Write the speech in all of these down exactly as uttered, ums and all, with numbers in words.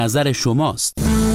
نظر شماست.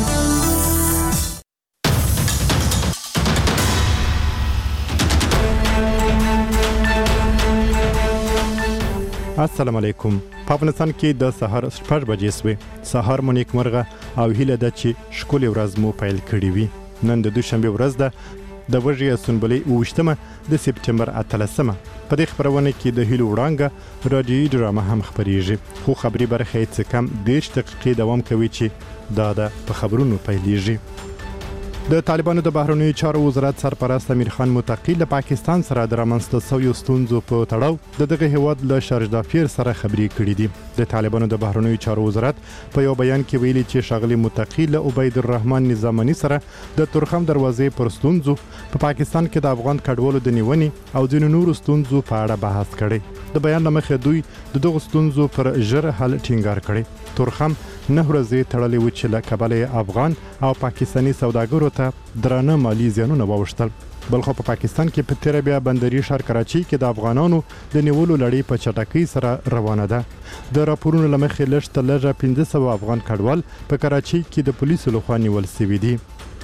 السلام علیکم. په افغانستان کې د سهار شپږ بجې سوې. سهار مو نیکمرغه او هیله ده چې ښکلې ورځ مو پیل کړې وي. نن د دوشنبې ورځ ده، د وږې سنبلې اوویشتمه د سپتمبر اتلسمه. په دې خپرونه کې د هیلو وړانګه راډیویي ډرامه هم خپریږي، خو خبري برخه یې څه کم دېرش دقیقې دوام کوي چې دا ده په خبرونو پیلیږي. د طالبانو د بهرنیو چارو وزارت سرپرست امیر خان متقی له پاکستان سره د رامنځته شویو ستونزو په تړاو د دغه هیواد له شارجدافیر سره خبرې کړې دي. د طالبانو د بهرنیو چارو وزارت په یو بیان کې ویلي چې ښاغلي متقی له عبید الرحمن نظامني سره د تورخم دروازې پر ستونزو په پاکستان کې د افغان کډوالو د نیونې او ځینو نورو ستونزو په اړه بحث کړی. د بیان له مخې دوی د دغو ستونزو پر ژر حل ټینګار کړی. تورخم نه ورځې تړلې و چې له کبله افغان او پاکستاني سوداګرو ته درانه مالی زیانونه واوښتل. بلخو په پاکستان کې په تیر بیا بندري ښار کراچي کې د افغانانو د نیولو لړۍ په چټکۍ سره روانه ده. د راپورونو له مخې لږ تر لږه پنځه سوه افغان کډوال په کراچي کې د پولیسو لخوا نیول شوي دي.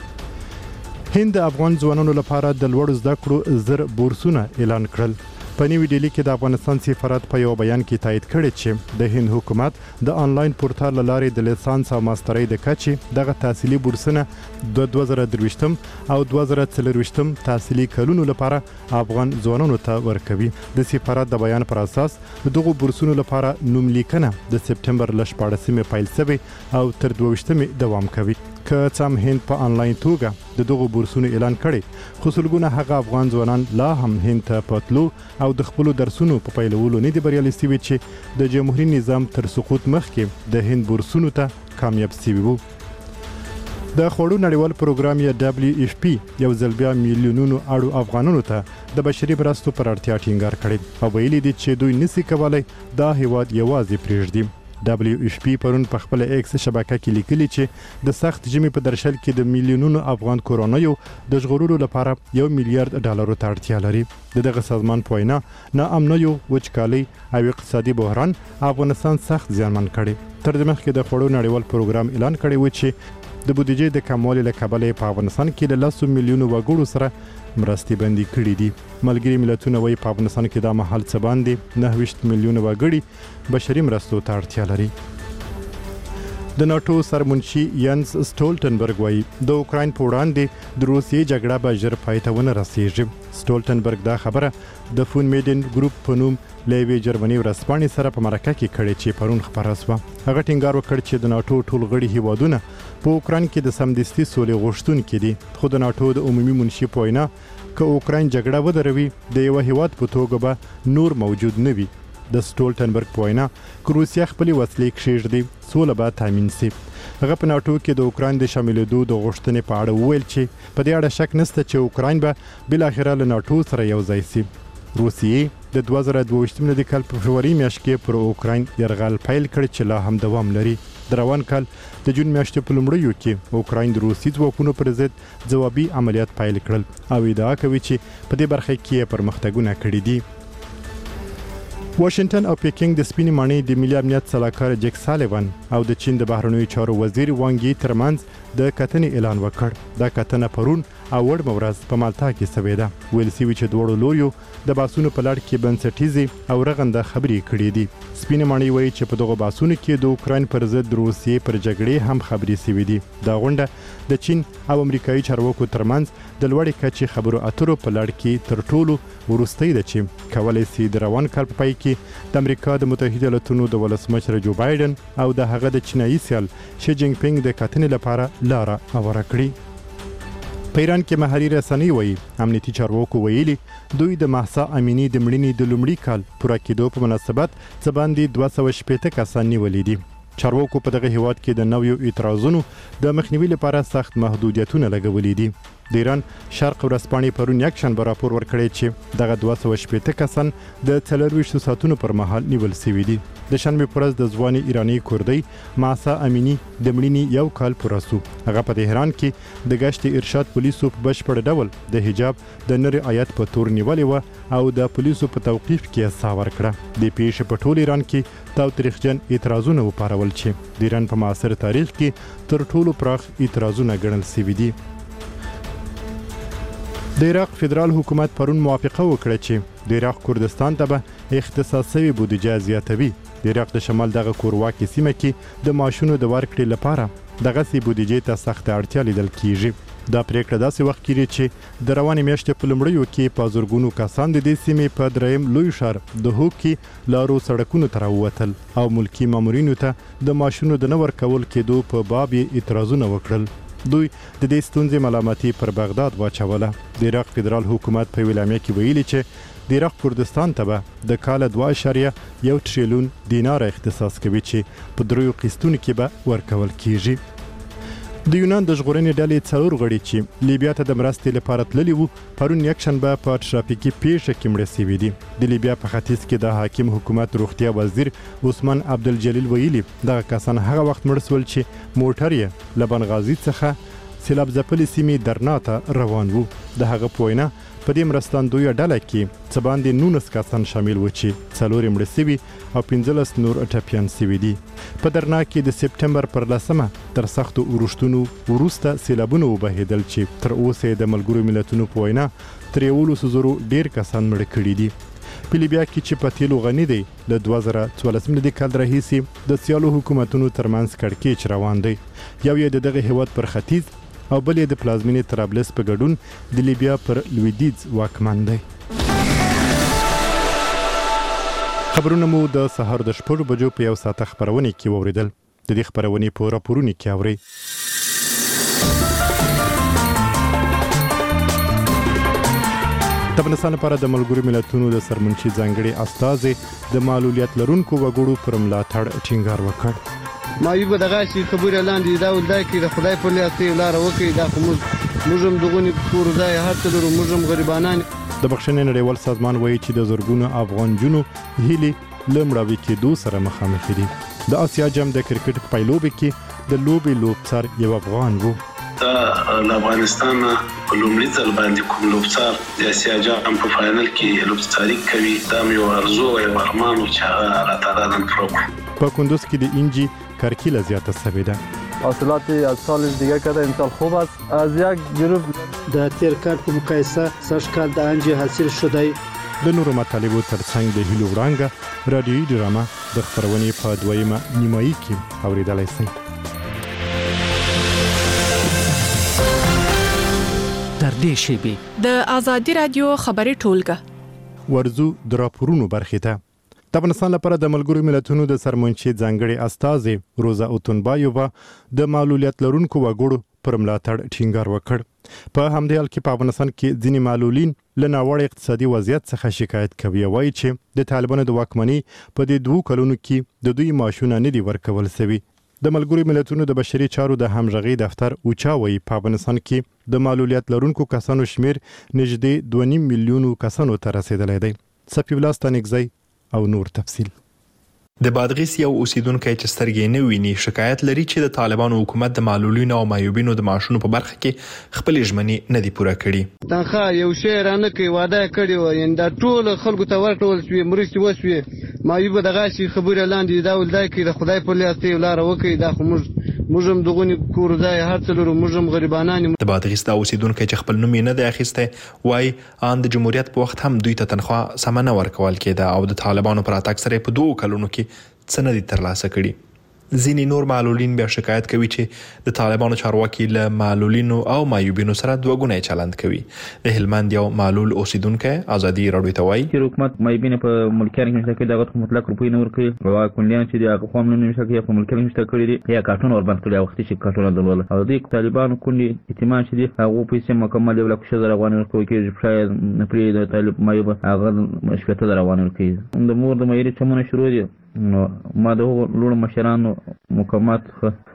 هند د افغان ځوانانو لپاره د لوړو زده کړو زر بورسونه اعلان کړل. په نیو ډیلی کې د افغانستان سفارت په یو بیان کې تایید کړی چې د هند حکومت د آنلاین پورتال لارې د لیسانس او ماسترۍ د کچې دغه تحصیلي بورسونه د دوه زره درویشتم او دوه زره څلرویشتم تحصیلي کلونو لپاره افغان ځوانانو ته ورکوي. د سفارت د بیان پر اساس دغه بورسونو لپاره نوملیکنه د سپتمبر ل شپاړسمې پیل شوې او تر دوه دوام کوي. که څه هم هند په آنلاین توګه د دغو بورسونو اعلان کړي، خو سلګونه هغه افغان ځوانان لا هم هند ته په تلو او د خپلو درسونو په پیلولو نه دي بریالي شوي چې د جمهوري نظام تر سقوط مخکې د هند بورسونو ته کامیاب شوي وو. د خوړو نړیوال پروګرام یا دبلیو اف پی یو ځل بیا میلیونونو اړو افغانانو ته د بشري مرستو پر اړتیا ټینګار کړی او ویلي دي چې دوی نشي کولی دا هیواد یوازې پرېږدي. دبلیو اف پی پرون په خپل ایکس شبکه کې لیکلي چې د سخت ژمي په درشل کې د میلیونونو افغان کورنیو د ژغورلو لپاره یو میلیارډ ډالرو ته اړتیا لري. د دغه سازمان په وینا ناامنیو، وچکالۍ او اقتصادي بحران افغانستان سخت زیانمن کړي. تر دې مخکې د خوړو نړیوال پروګرام اعلان کړی و چې د بودیجې د کموالي له کبله په افغانستان کې له لسو میلیونو وګړو سره مرستې بندي کړي دي. ملګري ملتونه وایي په افغانستان کې دا مهال څه باندې نهه ویشت میلیونه وګړي بشري مرستو ته اړتیا لري. د ناټو سرمنشي ینس سټولټنبرګ وایي د اوکراین په وړاندې د روسیې جګړه به ژر پای ته ونه رسیږي. سټولټنبرګ دا خبره د فون میډن ګروپ په نوم له یوې جرمني ورځپاڼې سره په مرکه کې کړې چې پرون خپره شوه. هغه ټینګار وکړ چې د ناټو ټول غړي هیوادونه په اوکراین کې د سمدستي سولې غوښتونکي دي، خو د ناټو د عمومي منشي په وینا که اوکراین جګړه ودروي د یو هیواد په توګه به نور موجود نه وي. د سټولټنبرګ په وینا که روسیه خپلې وسلې کښېږدي سوله به تامین شي. هغه په ناټو کې د اوکراین د شاملېدو د غوښتنې په اړه وویل چې په دې اړه شک نشته چې اوکراین به بالاخره له ناټو سره یو ځای شي. روسیې د دوه زره دوه د کال په فبروري میاشت کې پر اوکراین یرغل پیل کړ چې لا هم دوام لري. د روان کال د جون میاشتې په لومړیو کې اوکراین د روسي ځواکونو پر ضد ځوابي عملیات پیل کړل او ادعا کوي چې په دې برخه کې پرمختګونه کړي دي. واشنگټن او پیکینګ د سپینې ماڼۍ د ملي امنیت سلاکار جیک سالیوان او د چین د بهرنیو چارو وزیر وانګ یي ترمنځ د کتنې اعلان وکړ. دا کتنه پرون او وړمه ورځ په مالټا کې شوې ده. ویل شوي چې دواړو لوریو د باسونو په لړ کې بنسټیزې او رغنده خبرې کړې دي. سپینې ماڼۍ وایي چې په دغو باسونو کې د اوکراین پر ضد روسیې پر جګړې هم خبرې شوې دي. دا غونډه د چین او امریکایي چارواکو ترمنځ د لوړې کچې خبرو اترو په لړ کې تر ټولو وروستۍ ده چې کولی شي د روان کال په پای کې د امریکا د متحده ایالاتونو د ولسمشر جو بایدن او د هغه د چینایي سیال شي جینګ پینګ د کتنې لپاره لاره هواره کړي. په ایران کې محلي رسنۍ وایي امنیتي چارواکو ویلي دوی د مهسا امینی د مړینې د لومړي کال پوره کېدو په مناسبت څه باندې دوه سوه شپېته کسان نیولي دي. چارواکو په دغه هیواد کې د نویو اعتراضونو د مخنیوي لپاره سخت محدودیتونه لګولي دي. د ایران شرق ورځپاڼې پرون یکشنبه راپور ورکړی چې دغه دوه سوه شپېته کسان د څلرویشتو ساعتونو پر مهال نیول سوي دي. د شنبې پر ورځ د ځوانې ایراني کوردۍ معصا امینی د مړینې یو کال پوره سو. هغه په تهران کې د گشت ارشاد پولیسو په بشپړ ډول د حجاب د نری آیت په تور نیولې و او د پولیسو په توقیف کې یې ساه ورکړه. د پیښې په ټول ایران کې تاوتریخجن اعتراضونه وپارول چې د ایران په معاصر تاریخ کې تر ټولو پراخ اعتراضونه ګڼل سوي دي. د عراق فدرال حکومت پرون موافقه وکړه چې د عراق کردستان ته به اختصاص شوی بودیجه زیاتوي. د عراق د شمال دغه کورواکي سیمه کې د معاشونو د ورکړې لپاره دغه سي بودیجې ته سخت اړتیا لیدل کیږي. دا پریکړه داسې وخت کې چې د روانې میاشتې په لومړیو کې په زرګونو کسان د دې سیمې په دریم لوی ښار د هوکي لارو سړکونو ته راووتل او ملکي مامورینو ته د معاشونو د نه ورکول کېدو په باب یې اعتراضونه وکړل. دوی د دې ستونزې ملامتي پر بغداد واچوله. د عراق فدرال حکومت په اعلامیه کې ویلي چې د عراق کردستان ته به د کال دوه اعشاریه یو تریلیون دینار اختصاص کوي چې په دریو قسطونو کې به ورکول کیږي. د یونان د ژغورنې ډلې څلور غړي چې لیبیا ته د مرستې لپاره تللي وو پرون یکشنبه په ټرافیکي پیښه کې مړه سوي دي. د لیبیا په ختیځ کې د حاکم حکومت روغتیا وزیر عثمان عبدالجلیل ویلي دغه کسان هغه وخت مړه سول چې موټر یې له بنغازي څخه سیلاب ځپلې سیمې درنا ته روان وو. د هغه په وینا په دې مرستندویه ډله کې څه باندې نولس کسان شامل و چې څلور یې مړه سوي او پنځلس نور ټپیان سوي دي. په درنا کې د سپټمبر پر لسمه تر سختو اورښتونو وروسته سیلابونه وبهېدل چې تر اوسه یې د ملګرو ملتونو په وینا تر یولسو زرو ډېر کسان مړه کړي دي. په لیبیا کې چې په تیلو غني دی له دوه زره څوارلس میلادي کال راهیسې د سیالو حکومتونو ترمنځ کړکېچ روان دی. یو یې د دغه هیواد پر ختیځ او بل یې د پلازمینې طرابلس په ګډون د لیبیا پر لویدیځ واکمن دی. خبرونه مو د سهار د شپږو بجو په یو ساعته خپرونې کې واوریدل. د دې خپرونې په راپورونو کې اورئ. د افغانستان لپاره د ملګرو ملتونو د سرمنشي ځانګړي استازي د معلولیت لرونکو وګړو پر ملاتړ ټینګار وکړ. مایوب دغه شي خبره لاندې دا ولدای کې د خدای په لیاسته لار وکړي دا موږ موږ دغونی کور ځای هر څه درو موږ غریبانان. د بخښنې نړیوال سازمان وایي چې د زرګونو افغان جنو هیلي لمړاوي کېدو سره مخامخ دي. د آسیا جام د کرکټ په لوبې کې د لوبې لوبڅار یو افغان وو. دا د افغانستان په لومړي ځل باندې کوم لوبڅار د آسیا جام په فائنل کې لوبڅاري کوي. دا یو ارزو او ارمان چې هغه را تعالی پروګ په کندوز کې د انجی کرکیله زیاته سوی ده. حاصلات از سال دیگه کرده امسال خوب است. از یک گروه د تیر کال په مقایسه سږ کال د انجی حاصل شوی. د نورو مطالبو ترڅنګ د هیلو وړانګه رادیوي ډرامه د خپرونې په دویمه نیمایي کې اوریدلای شئ. تر دې شیبې د آزادي رادیو خبري ټولګه ورزو د راپورونو برخې ته. د افغانستان لپاره د ملګرو ملتونو د سرمنشي ځانګړي استازي روزا اوتونبایووا د معلولیت لرونکو وګړو پر ملاتړ ټینګار وکړ. په همدې حال کې په افغانستان کې ځینې معلولین له ناوړه اقتصادي وضعیت څخه شکایت کوي. وایي چې د طالبانو د واکمنۍ په دې دوه کلونو کې د دوی معاشونه نه دي ورکول شوي. د ملګرو ملتونو د بشري چارو د همغږي دفتر اوچا وایي په افغانستان کې د معلولیت لرونکو کسانو شمیر نږدې دوه نیم میلیونو کسانو ته رسیدلی دی. صفي الله ستانکزی او نور تفصیل. د بادغیس یو اوسیدونکی چې سترګې نه ویني شکایت لري چې د طالبانو حکومت د معلولینو او معیوبینو د معاشونو په برخه کې خپل ژمنې نه دي پوره کړي. تنخواه یو شی رانه کوي وعده کړی و یعنی دا ټول خلکو ته ورکول شوې مرستې وشوې. معیوب دغه شي خبره لاندې دا ولدای کې د خدای په لیاسته لار وکړي دا خو موږ موږ دغونی کور ځای هر څه لرو موږ غریبانان. د بادغیس د اوسیدونکو چې خپل نوم نه دی اخیسته وای ان د جمهوریت په وخت هم دوی ته تنخواه سم نه ورکول کېده او د طالبانو پر اتاک سره په دوه کلونو کې څه نه دي ترلاسه کړي. ځینې نور معلولین بیا شکایت کوي چې د طالبانو چارواکي له معلولینو او معیوبینو سره دوه ګونی چلند کوي. د هلمند یو معلول اوسیدونکی ازادي راډیو ته وایي چې حکومت معیوبین په ملکیت کې مشکل دغه مطلق روپۍ نه ورکوي او کونډیان چې د قوم نه مشکل په ملکیت مشکل کړي دي یا کارتون ور باندې کړي وخت چې کارتون درول او د طالبانو کونډي اعتماد چې دي هغه پیسې مکمل یو لک شزر روان ورکوي کې شاید پرې د طالب معیوب هغه مشکل روان ورکوي. د مور د مېری چمونه شروع دي نو ما د لوړ مشرانو مقامات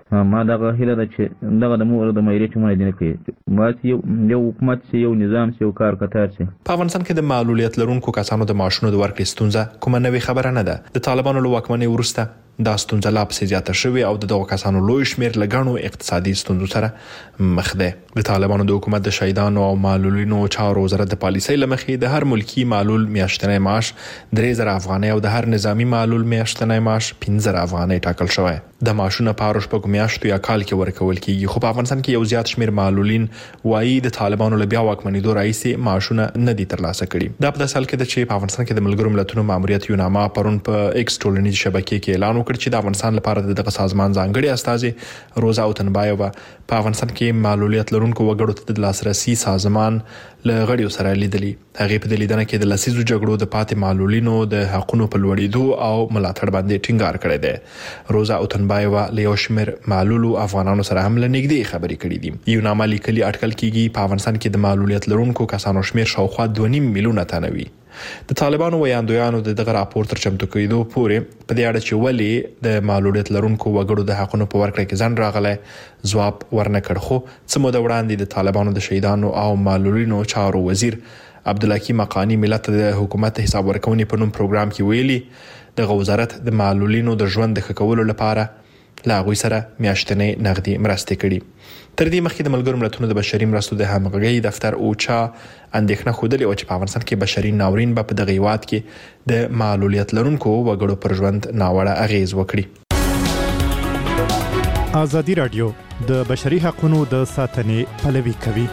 ما دغه هیله ده چې دغه د مور د مېری چې مونږ دینه کوي ما یو یو حکومت چې یو نظام چې یو کار کتار شي. په افغانستان کې د معلولیت لرونکو کسانو د معاشونو د ورکړې ستونزه کومه نوې خبره نه ده. د طالبانو له واکمنۍ وروسته دا ستونزه لا پسې زیاته شوې او د دغو کسانو لوی شمېر له ګڼو اقتصادي ستونزو سره مخ دی. د طالبانو د حکومت د شهیدانو او معلولینو چارو وزارت د پالیسۍ له مخې د هر ملکي معلول میاشتنی معاش درې زره افغانۍ او د هر نظامی معلول میاشتنی معاش پنځه زره افغانۍ ټاکل شوی. د معاشونه په هرو شپږو میاشتو یا کال کې ورکول کیږي، خو په افغانستان کې یو زیات شمېر معلولین وایي د طالبانو له بیا واکمنېدو راهیسې معاشونه نه دي ترلاسه کړي. دا په داسې حال کې ده چې په افغانستان کې د ملګرو ملتونو ماموریت یوناما پرون په ایکس ټولنیزې شبکې کې اعلان وکړ چې د افغانستان لپاره دغه سازمان ځانګړي استازي روزا اوتنبایووا په افغانستان کې معلولیت لرونکو وګړو ته د لاسرسي سازمان له غړیو سره لیدلي. هغه په لیدنه کې د لسیزو جګړو د پاتې معلولینو د حقونو په لوړېدو او ملاتړ باندې ټینګار کړی دی. روزا اوتنبایووا له یو شمېر معلولو افغانانو سره هم له نږدې خبرې کړې دي. یوناما لیکلي اټکل کېږي په افغانستان کې د معلولیت لرونکو کسانو شمېر شاوخوا دوه نیم میلیونه تنه وي. د طالبانو ویاندویانو د دغه راپور تر چمتو کېدو پورې په دې اړه چې ولې د معلولیت لرونکو وګړو د حقونو په ورکړه کې ځنډ راغلی ځواب ورنکړ. خو څه موده وړاندې د طالبانو د شهیدانو او معلولینو چارو وزیر عبدالحکیم حقانی ملت د حکومت حساب ورکونې په نوم پروګرام کې ویلي دغه وزارت د معلولینو د ژوند د ښه کولو لپاره له هغوی سره میاشتنۍ نغدي مرستې کړي. تر دې مخکې د ملګرو ملتونو د بشري مرستو د همغږۍ دفتر اوچا اندېښنه ښودلې وه چې په افغانستان کې بشري ناورین به په دغه هیواد کې د معلولیت لرونکو وګړو پر ژوند ناوړه اغیز وکړي. ازادي راډیو د بشري حقوقو د ساتنې پلوي کوي.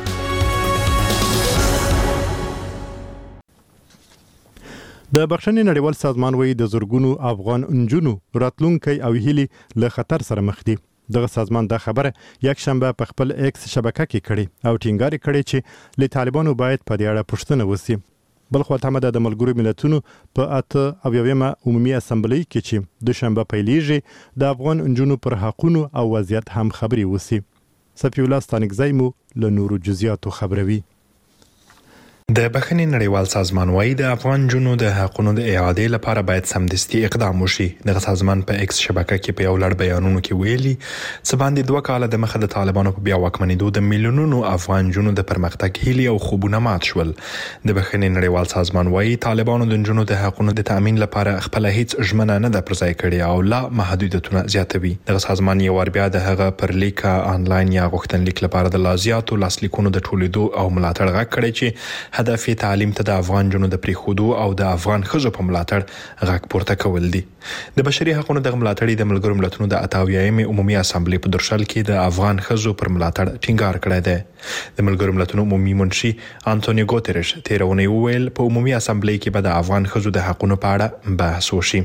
د بخښنې نړیوال سازمان وایي د زرګونو افغان نجونو راتلونکي او هیلې له خطر سره مخ دي. دغه سازمان دا خبره یک شنبه په خپل ایکس شبکه کې کړې او ټینګار کړی چې له طالبانو باید په دې اړه پوښتنه وشي. بل خو ته د ملګرو ملتونو په اته او یومه عمومي اسمبلی کې چې د شنبه پیلېږي د افغان نجونو پر حقونو او وضعیت هم خبري وشي. صفی الله ستانکزی مو له نورو جزئیاتو خبروي. د بخښنې نړیوال سازمان وايي د افغان جنو د حقونو د اعادې لپاره باید سمدستي اقدام وشي. دغه سازمان په ایکس شبکه کې په یو لړ بیانونو کې ویلي چې باندې دوه کاله د مخه د طالبانو په بیا واکمنېدو د میلیونونو افغان جنو د پرمختګ هیلې او خوبونه مات شول. د بخښنې نړیوال سازمان وايي طالبانو د جنو د حقونو د تامین لپاره خپل هیڅ ژمنه نه ده پرځای کړې او لا محدودیتونه زیاتوي. دغه سازمان یو ور بیا د هغه پر لیک آنلاین یا غوښتنلیک لپاره د لازیاتو لاسلیکونو د ټولیدو او ملاتړ غږ کړی چې هدف یې تعلیم ته د افغان جنو د پریښودو او د افغان ښځو په ملاتړ غږ پورته کول دي. د بشري حقوقو د ملاتړ د ملګرو ملتونو د اتاویایمې عمومي اسمبلی په درشل کې د افغان ښځو پر ملاتړ ټینګار کړی دی. د ملګرو ملتونو عمومي منشي انټونیو ګوتریش تیرونی ویل په عمومي اسمبلی کې به د افغان ښځو د حقوقو په اړه بحث وشي.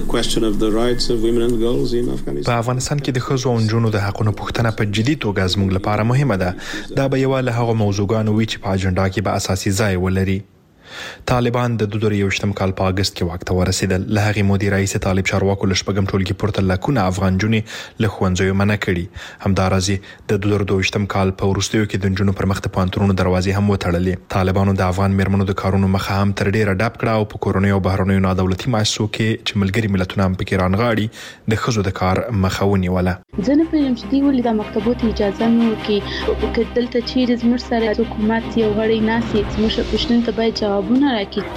په افغانستان کې د ښځو او نجونو د حقوقو پوښتنه په جدي توګه زموږ لپاره مهمه ده. دا به یو له هغو موضوعګانو وي چې په اجنډا کې به اساسي ځای ولري. طالبان د دوه زره یوویشتم کال په اگست کې واک ته ورسېدل. له هغې مودې راهیسې طالب چارواکو له شپږم ټولګي پورته لکونه افغان نجونې له ښوونځیو منع کړي. همداراز د دوه زره دوه ویشتم کال په وروستیو کې د نجونو پر مخ د پوهنتونونو دروازې هم وتړلې. طالبانو د افغان میرمنو د کارونو مخه هم تر ډیره ډب کړه او په کورنیو او بهرنیو نادولتي مؤسسو کې چې ملګري ملتونه هم پکې رانغاړي د ښځو د کار مخه ونیوله. زه نه پوهېږم چې دوی ولې د مکتبو ته اجازه نه ورکوي. که دلته چیرې زموږ سره حکومت یو غړی ناست وي زموږ پوښتنو ته باید جوابونه راکړي.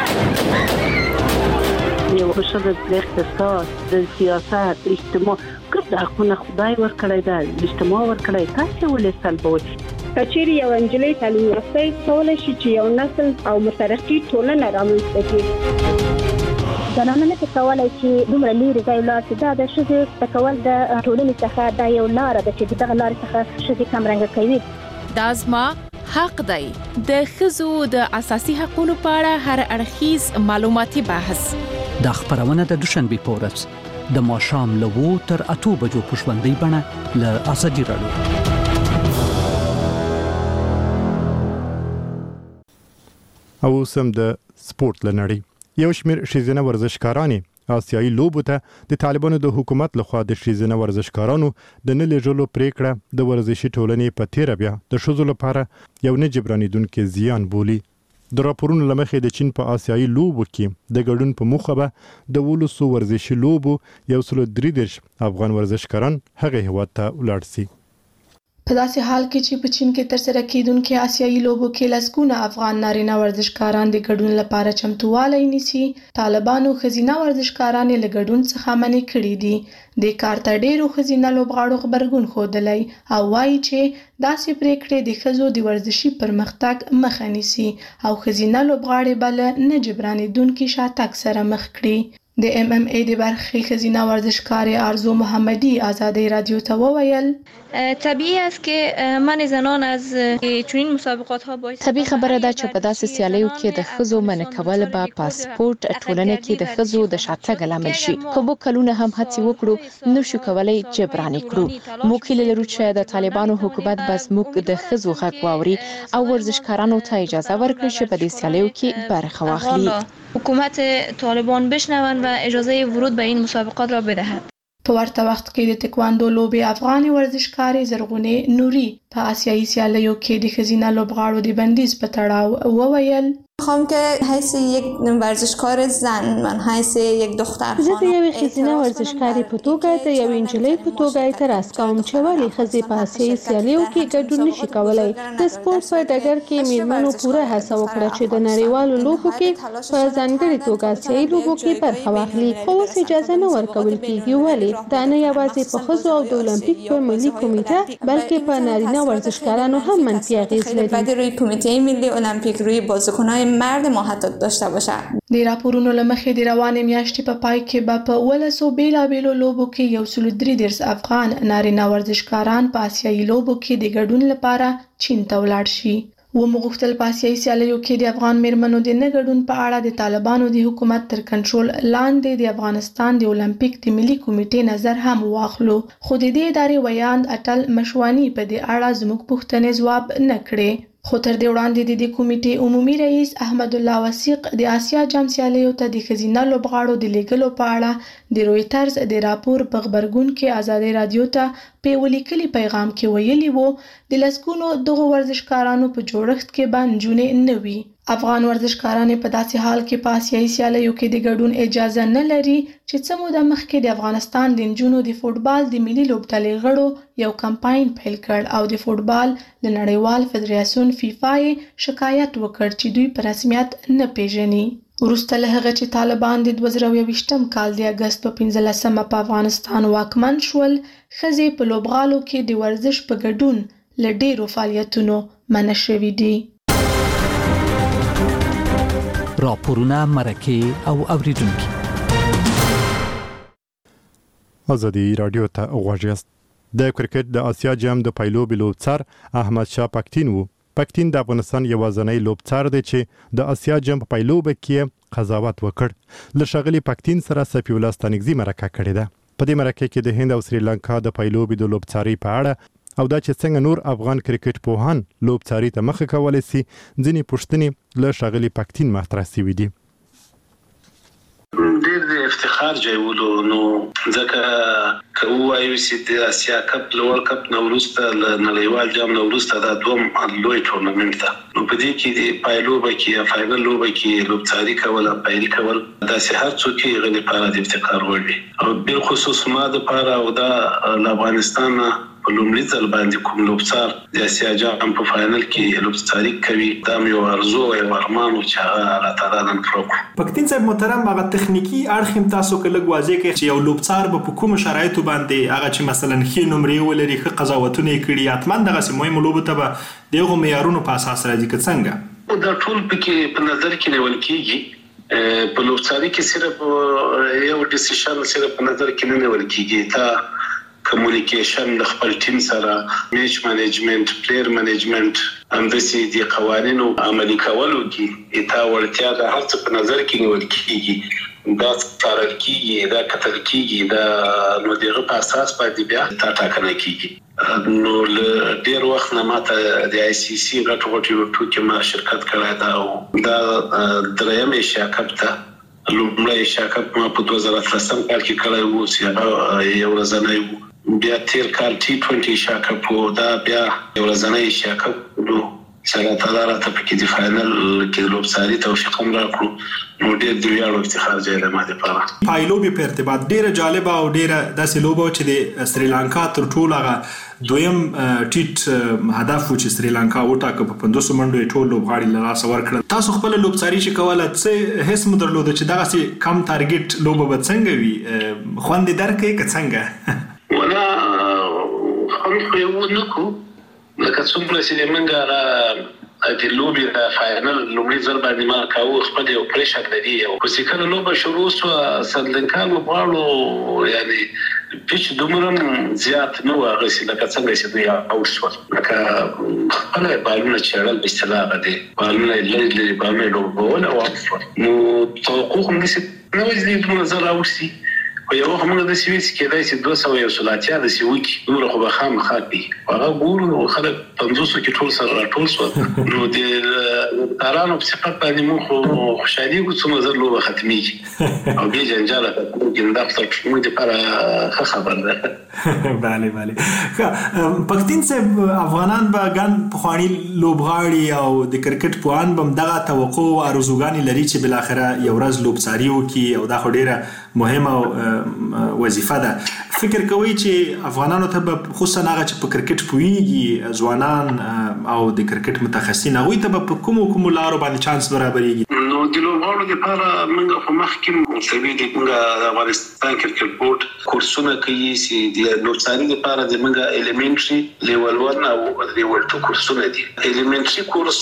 یو ښځه د اقتصاد د سیاست اجتماع ګرد حقونه خدای ورکړی ده اجتماع ورکړی تاسې ولې سلبوي. کچېرې یو نجلۍ تعلیم یافته کولی شي چې یو نسل او مترقي ټولنه رامنځته کړي. زنانه نه کولی چې دومره لرې ځای ولاړ شي. دا د ښځې زده کول د ټولنې څخه دا یو لاره ده چې دغه لارې څخه ښځې کمرنګه کوي. دا زما حق دی. د ښځو د اساسي حقوقو په اړه هر اړخیز معلوماتي بحث. دا خبرونه د دوشنبه په ورځ د ماښام له اوو تر اتو بجو په ژوندۍ بڼه له ازادي راډیو. او سم د سپورت لنړی یو شمیر ښځینه ورزشکارانې آسیایي لوبو ته د طالبانو د حکومت لخوا د ښځینه ورزشکارانو د نه لیږلو پریکړه د ورزشي ټولنې په تیره بیا د ښځو لپاره یو نه جبرانېدونکی زیان بولي. د راپورونو له مخې د چین په آسیایي لوبو کې د ګډون په موخه به د ولسو ورزشي لوبو یو سل درې دېرش افغان ورزشکاران هغه هیواد ته ولاړ سي. په داسې حال کې چې په چین کې ترسره کیدونکو آسیایي لوبو کې لسګونه افغان نارینه ورزشکاران د ګډون لپاره چمتووالی نیسي، طالبانو ښځینه ورزشکاران له ګډون څخه منع کړي دي. د کار ته ډیرو ښځینه لوبغاړو غبرګون ښودلی او وایي چې داسې پریکړې د ښځو د ورزشي پرمختګ مخه نیسي او ښځینه لوبغاړې به له نه جبرانېدونکي شاتګ سره مخ کړي. د ام ام ای د برخې ښځینه ورزشکار آرزو محمدی آزادی رادیو ته وویل طبیعی است که من زنان از چنین مسابقات ها باعث طبیعي خبره ده چې په داسې سیالیو کې د ښځو منع کول به پاسپورت ټولنه کې د ښځو د شاتګ لامل شي. که موږ کلونه هم هڅې وکړو نشو کولای جبران کړو. موږ هیله لرو چې د طالبانو حکومت بس موږ د ښځو حق واوري او ورزشکارانو ته اجازه ورکړي چې په دې سیالیو کې برخه واخلي. حکومت طالبان بشنوند و اجازه ورود به این مسابقات را بدهد. په ورته وخت کې د تکواندو لوبې افغاني ورزشکارې زرغونې نوري په آسیایي سیالیو کې د ښځینه لوبغاړو د بندیز په تړاو وویل میخوام که حیث یک ورزشکار زن من حیث یک دختر زه د یوې ښځینه ورزشکارې په توګه د یوې نجلۍ په توګه اعتراض کوم چې ولې ښځې په آسیایي سیالیو کې ګډون نشي کولی. د سپورت په ډګر کې میرمنو پوره هڅه وکړه چې د نړیوالو لوبو کې په ځانګړې توګه آسیایي لوبو کې برخه واخلي، خو اوس اجازه نه ورکول کیږي. ولې؟ دا نه یوازې په ښځو او د المپیک په ملي کمیټه بلکې په نارینه ورزشکارانو هم منفي اغیز لري. بعد روی کمیته ملی المپیک روی بازیکنان مرد ما حتی داشته باشه. د راپورونو له مخې د روانې میاشتې په پای کې به په ولسو بیلابیلو لوبو کې یو سل درې دېرش افغان نارینه ورزشکاران په آسیایي لوبو کې د ګډون لپاره چین ته ولاړ شي. ومو غوښتل په آسیایي سیالیو کې د افغان میرمنو د نه ګډون په اړه د طالبانو د حکومت تر کنټرول لاندې د افغانستان د المپیک د ملي کمیټې نظر هم واخلو، خو د دې ادارې ویاند اټل مشوانی په دې اړه زموږ پوښتنې ځواب نه کړې. خو تر دې وړاندې د دې کمیټې عمومي رئیس احمد الله وثیق د آسیا جام سیالیو ته د ښځینه لوبغاړو د لیږلو په اړه د رویټرز د راپور په خبرګون کې آزادي رادیو ته په یو لیکلي پیغام کې ویلي وو د لسګونو دغو ورزشکارانو په جوړښت کې به نجونې نه وي. افغان ورزشکاران په داسې حال کې په آسیایي سیالیو کې د ګډون اجازه نه لري چې څه موده مخکې د افغانستان د نجونو د فوټبال د ملي لوبډلې غړو یو کمپاین پیل کړ او د فوټبال د نړیوال فدراسیون فیفا یې شکایت وکړ چې دوی په رسمیت نه پیژني. وروسته له هغه چې طالبان د دوه زره یوویشتم کال د اګست په پنځلسمه په افغانستان واکمن شول، ښځې په لوبغالو کې د ورزش په ګډون له ډېرو فعالیتونو منع شوي دي. راپورونه، مرکې او اوریدونکي. آزادي رادیو ته غوږ یاست. د کرکټ د آسیا جام د پایلوبې لوبڅار احمد شاه پکتین وو. پکتین د افغانستان یوازینی لوبڅار دی چې د آسیا جام په پایلوبه کې قضاوت وکړ. له ښاغلي پکتین سره صفي الله ستانکزي مرکه کړې ده. په دې مرکه کې د هند او سریلانکا د پایلوبې د لوبڅارۍ په اړه او دا چې څنګه نور افغان کرکټ پوهان لوبڅارۍ ته مخه کولی سي ځینې پوښتنې له ښاغلي پکتین مطرح سوي دي. ډېر د افتخار ځای ولو، نو ځکه که ووایو چې د اسیا کپ له ورلډ کپ نه وروسته له نړیوال جام نه وروسته دا دویم لوی ټورنمنټ ده، نو په دې کې د پایلوبه کې یا فاینل لوبه کې لوبڅاري کول او پایلي کول داسې هر څوک یې هغه لپاره د افتخار وړ وي. او بالخصوص ما دپاره او دا له افغانستان په لومړي ځل باندې کوم لوبڅار د اسیا جام په فاینل کې لوبڅاري کوي، دا مې یو ارزو او یو ارمان و چې هغه الله تعالی نن پوره کړو. پکتین صاحب محترم، هغه تخنیکی اړخ هم تاسو که لږ واضح کړئ چې یو لوبڅار به په کومو شرایطو باندې هغه چې مثلا ښې نمرې ولري، ښه قضاوتونه یې کړي، حتما دغسې مهمو لوبو ته به د هغو معیارونو په اساس راځي که څنګه؟ دا ټول پکې په نظر کې نیول کېږي. په لوبڅاري کې صرف یو ډیسیشن صرف په نظر کې نه نیول کېږي، تا کمیونیکیشن د خپل ټیم سره، میچ منیجمنت، پلیر منیجمنت، همداسې د قوانینو عملي کولو کې تا وړتیا د هر څه په نظر کې نیول کېږي، دا څارل کېږي، دا کتل کېږي، دا نو د هغه په اساس باندې بیا تا ټاکنه کېږي. نو له ډېر وخت نه ماته د آی سی سی غټ غټ یو ټوکې ما شرکت کړی ده او دا دریم ایشیا کپ ته لومړی ایشیا کپ ما په دوه زره اتلسم کال کې کړی و چې هغه یو ورځنی و. بیا تیر کال ټي ټوینټي ایشیا کپ و، دا بیا یو ورځنی ایشیا کپ و. سره تعالی ته پکې د فائنل کې لوبساري توفیق هم راکړو نو ډېر دی یو افتخار ځای د ماده لپاره پایلوبي په ارتباط ډیره جالبه او ډیره داسې لوبه چې د سریلانکا تر ټولو هغه دویم ټیټ هدف و چې سریلانکا وټاکه په پنځوس منډو ټول لوبغاړي له لاسه ورکړل. تاسو خپل لوبساري چې کوله څه هیڅ مو درلود چې دغه سي کم ټارګټ لوبه به څنګه وي خوند درکې که څنګه ولا خوند خو یو نه کو لکه څومره چې موږ را د لوبي د فائنل لومړي ځل باندې ما کاوه خپل یو پریشر لري او چې کله لوبه شروع شو سندنکان وباړو یعنی پیچ دومره زیات نو هغه چې لکه څنګه چې دوی اوټ شو لکه خپل بالونه چړل په اصطلاح باندې بالونه لږ لږ بالونه لوبول او نو توقع هم نشي نو دې په نظر راوړي خو یو وخت موږ د سویس کې دای چې دوه سوه یو سلاتیا د سویک نور خو به خام خاطي هغه ګورو خلک پنځوس کې ټول سره راټول شو نو د تارانو په صفات باندې مو خو خوشالي کو څو نظر لوبه ختمي او به جنجال کې د خپل موږ لپاره خبر ده bale bale پښتين صاحب افغانان به ګان په خواني لوبغاړي او د کرکټ پوان بم دغه توقع او ارزوګانی لري چې بل اخره یو ورځ لوبساري وکي او دا خو ډیره مهمه وظیفه ده. فکر کوي چې افغانانو ته خصوصا هغه چې په کرکټ پويږي ځوانان او د کرکټ متخصصین هغه ته په کوم کوم لارو باندې چانس برابرېږي نو د لوبغاړو لپاره موږ په مخ کې مسوي دي موږ د افغانستان کرکټ بورډ کورسونه کوي چې د لوبساري لپاره د موږ الیمنټري لیول واحد او لیول دوه کورسونه دي. الیمنټري کورس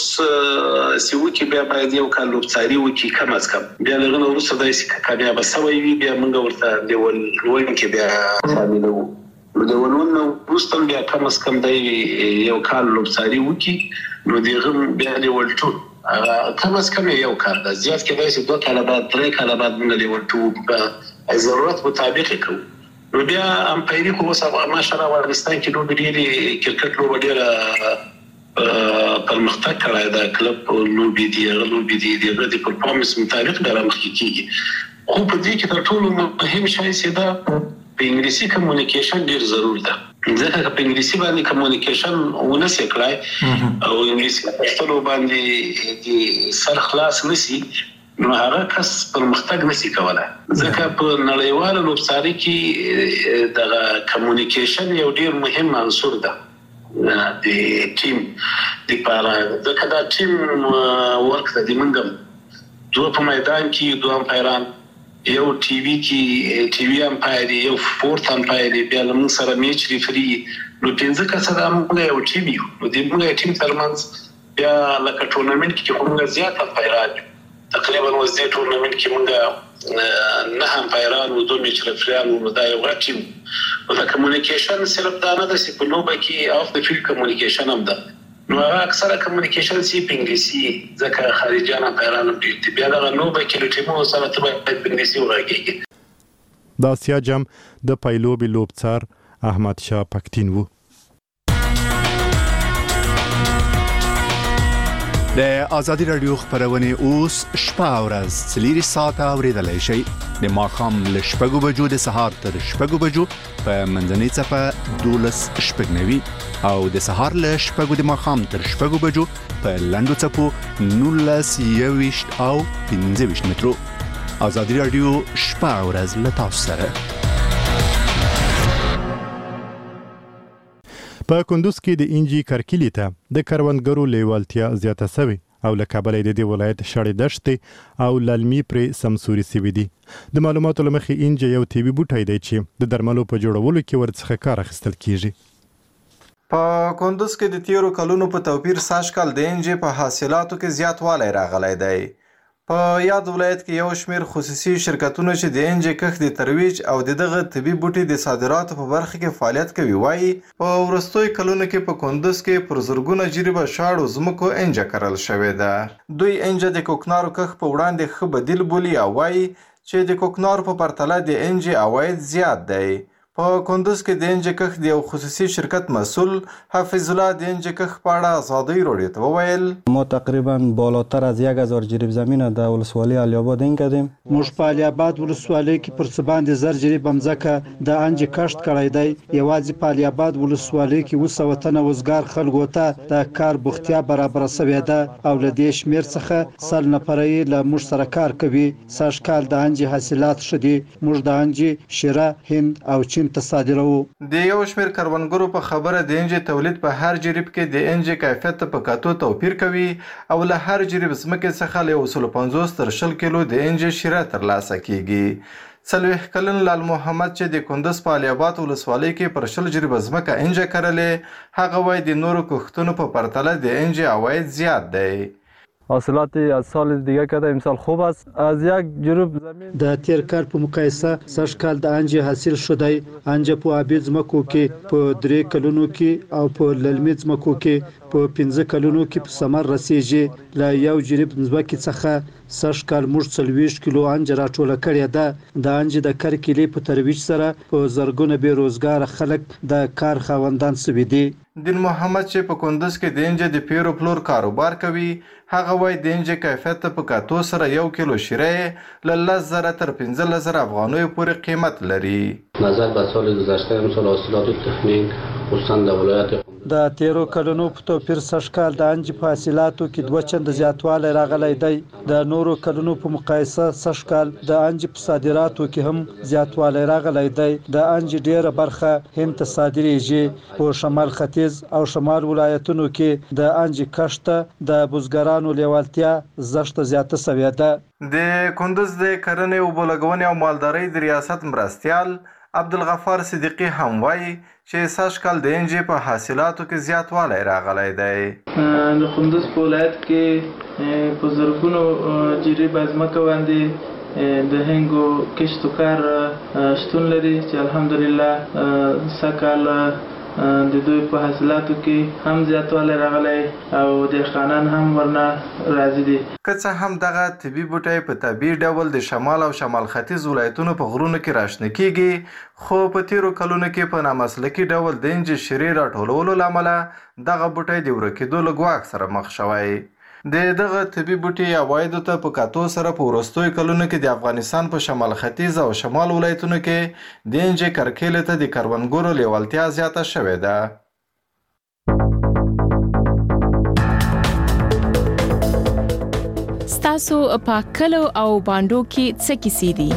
چې وکی بیا باید یو کال لوبساري وکي کم از کم بیا لغنه ورسره دای چې کابیا بسوي وي بیا موږ ورته لیول وان کې بیا شاملو د ونونو وروسته بیا کم از کم دی یو کال لوبساري وکي نو دغه بیا لیول دوه کم از کم یو کال د زیات کې دای چې دوه کاله بعد درې کاله بعد موږ لیول دوه په ضرورت مطابق کوو نو بیا امپایري خو وسه ماشاءالله افغانستان کې نو ډېری کرکټ لوبه ډېره پرمختګ کړی دا کلب لوبي دی لوبي دی د پرفورمنس مطابق به راځي کیږي خو په دې کې تر ټولو مهم شی چې دا په انګلیسي کمیونیکیشن ډیر ضروري ده ځکه په انګلیسي باندې کمیونیکیشن ونسې کړای او انګلیسي په باندې د سر خلاص نسی نو هغه کس پرمختګ نسی کولای ځکه په نړیواله لوبساري کې د کمیونیکیشن یو ډیر مهم عنصر ده د ټیم د لپاره ځکه دا ټیم ورک د منګم دوه په میدان کې دوه امپایران یو ټي وي کې ټي وي امپایر یو فورث امپایر بیا موږ سره میچ ریفري نو پنځه کسه د موږ یو ټیم یو نو د موږ ټیم ترمنځ بیا لکه ټورنمنت کې کومه زیات امپایران تقریبا وزې ټورنمنت کې موږ نه امپایران او دوه میچ ریفریان نو دا یو ټیم او د کمیونیکیشن صرف دا نه د سپلوبه کې اف د فیلډ کمیونیکیشن هم ده نو اکثره کمیونیکیشن سی په انګلیسي ځکه خارجيان پیران دي بیا دا نو به کې ټیمو سره ته په انګلیسي وراګي د اسیا جام د پایلوبي لوبڅار احمد شاه پښتين وو. د ازادي رادیو خبرونه اوس شپه او ورځ څلوري ساعته اوریدلای شئ د ماښام له شپږو بجو د سهار تر شپږو بجو په منځنۍ صفه دولس شپږنوي او د سهار له شپږو د ماښام تر شپږو بجو په لنډو څپو نولس یويشت او پنځه ویشت مترو. ازادي رادیو شپه او ورځ له تاسو سره. په کندوز کې د انجی کرکلی ته د کروندګرو لیوالتیا زیاته شوې او له کابل د دې ولایت شړې دشت او للمي پرې سمسوري سوي دي. د معلوماتو لمخې انجی یو طبي بوټی دی چې د درملو په جوړولو کې ورڅخه کار اخیستل کیږي. په کندوز کې د تیرو کلونو په توپیر سږ کال د انجی په حاصلاتو کې زیاتوالی راغلی دی. په یاد ولایت کې یو شمیر خصوصي شرکتونه چې د انجی کښت د ترویج او دغه طبي بوټي د صادراتو په برخه کې فعالیت کوي وایي په ورستوي کلونو کې په کندوز کې پر زرګونه جریبه شاړو زمکو انجی کرل شوې ده. دوی انجی د کوکنارو کښت په وړاندې ښه بدیل بولي او وایي چې د کوکنارو په پرتله د انجی عواید زیات دی. په کندوز کې د انجې کښت د یو خصوصي شرکت مسئول حفیظ الله د انجې کښت په اړه ازادۍ راډیو ته وویل ما تقریبا بالاتر از یک هزار جریب زمین در ولسوالی علی آباد این کردیم. موږ په علی آباد ولسوالۍ کې پر څه باندې زر جریب ځمکه د انجې کښت کړی دی. یوازې په علی آباد ولسوالۍ کې اووه سوه تنه وزګار خلکو ته د کار بوختیا برابره شوې ده او له دې شمېر څخه سل نفره یې له موږ سره کار کوي. سږ کال د انجې حاصلات ښه دي. موږ د انجې شیره هند او چین ته صادروو. د یو شمېر کروندګرو په خبره د انجې تولید په هر جریب کې د انجې کیفیت ته په کتو توپیر کوي او له هر جریب ځمکې څخه له یو سل پنځوس تر شل کیلو د انجې شیره ترلاسه کیږي. څلوېښت کلن لال محمد چې د کندوز په علی آباد ولسوالۍ کې پر شل جریبه ځمکه انجه کرلې، هغه وایي د نورو کښتونو په پرتله د انجې عواید زیات دی. حاصلات از سال دیگه کرده امسال خوب است. از یک جریب زمین د تیر کال په مقایسه سږ کال د انجې حاصل شدی. انجه په آبي ځمکو کې په درې کلونو کې او په للمي ځمکو کې په پنځه کلونو کې په ثمر رسیږي. له یو جریب ځمکې څخه سږ کال موږ څلوېښت کیلو انجه راټوله کړې ده. د انجې د کرکیلې په ترویج سره په زرګونه بې روزګاره خلک د کار خاوندان شوي دي. دین محمد چې په کندوز کې د انجې د پیرو پلور کاروبار کوي، هغه وایي د انجې کیفیت ته په کتو سره یو کیلو شیره له لس زره تر پنځلس زره افغانیو پورې قیمت لري. نظر به سال گذشته امسال حاصلات تخمین خصوصا در ولایت د تیرو کلونو په توپیر سږ کال د انجې په حاصلاتو کې دوه چنده زیاتوالی راغلی دی. د نورو کلونو په مقایسه سږ کال د انجې په صادراتو کې هم زیاتوالی راغلی دی. د انجې ډیره برخه هند ته صادریږي. په شمال ختیځ او شمال ولایتونو کې د انجې کښت ته د بزګرانو لیوالتیا زښته زیاته شوې ده. د کندوز د کرنې اوبو لګونې او مالدارۍ د ریاست مرستیال عبدالغفار صدیقي هم وایي چې سږ کال د انجې په حاصلاتو کې زیاتوالی راغلی دی. د کندوز په ولایت کې په زرګونو جریبه ځمکه باندې د هنګو کښت و کار شتون لري چې الحمدلله سږکال د دوی په حاصلاتو کې هم زیاتوالی راغلی او دهقانان هم ورنه راضي دي. که څه هم دغه طبي بوټی په طبیعي ډول د شمال او شمال ختیځ ولایتونو په غرونو کې راشنه کیږي، خو په تیرو کلونو کې په نامسلکي ډول د انجې شیرې راټولولو له امله دغه بوټی د ورکېدو له ګواښ سره مخ شوی. د دغه طبي بوټي عوایدو ته په کتو سره په وروستیو کلونو کې د افغانستان په شمال ختیځ او شمال ولایتونو کې د انجې کرکیلې ته د کروندګرو لیوالتیا زیاته شوې ده. ستاسو په کلو او باندو کې څه کیسې دي؟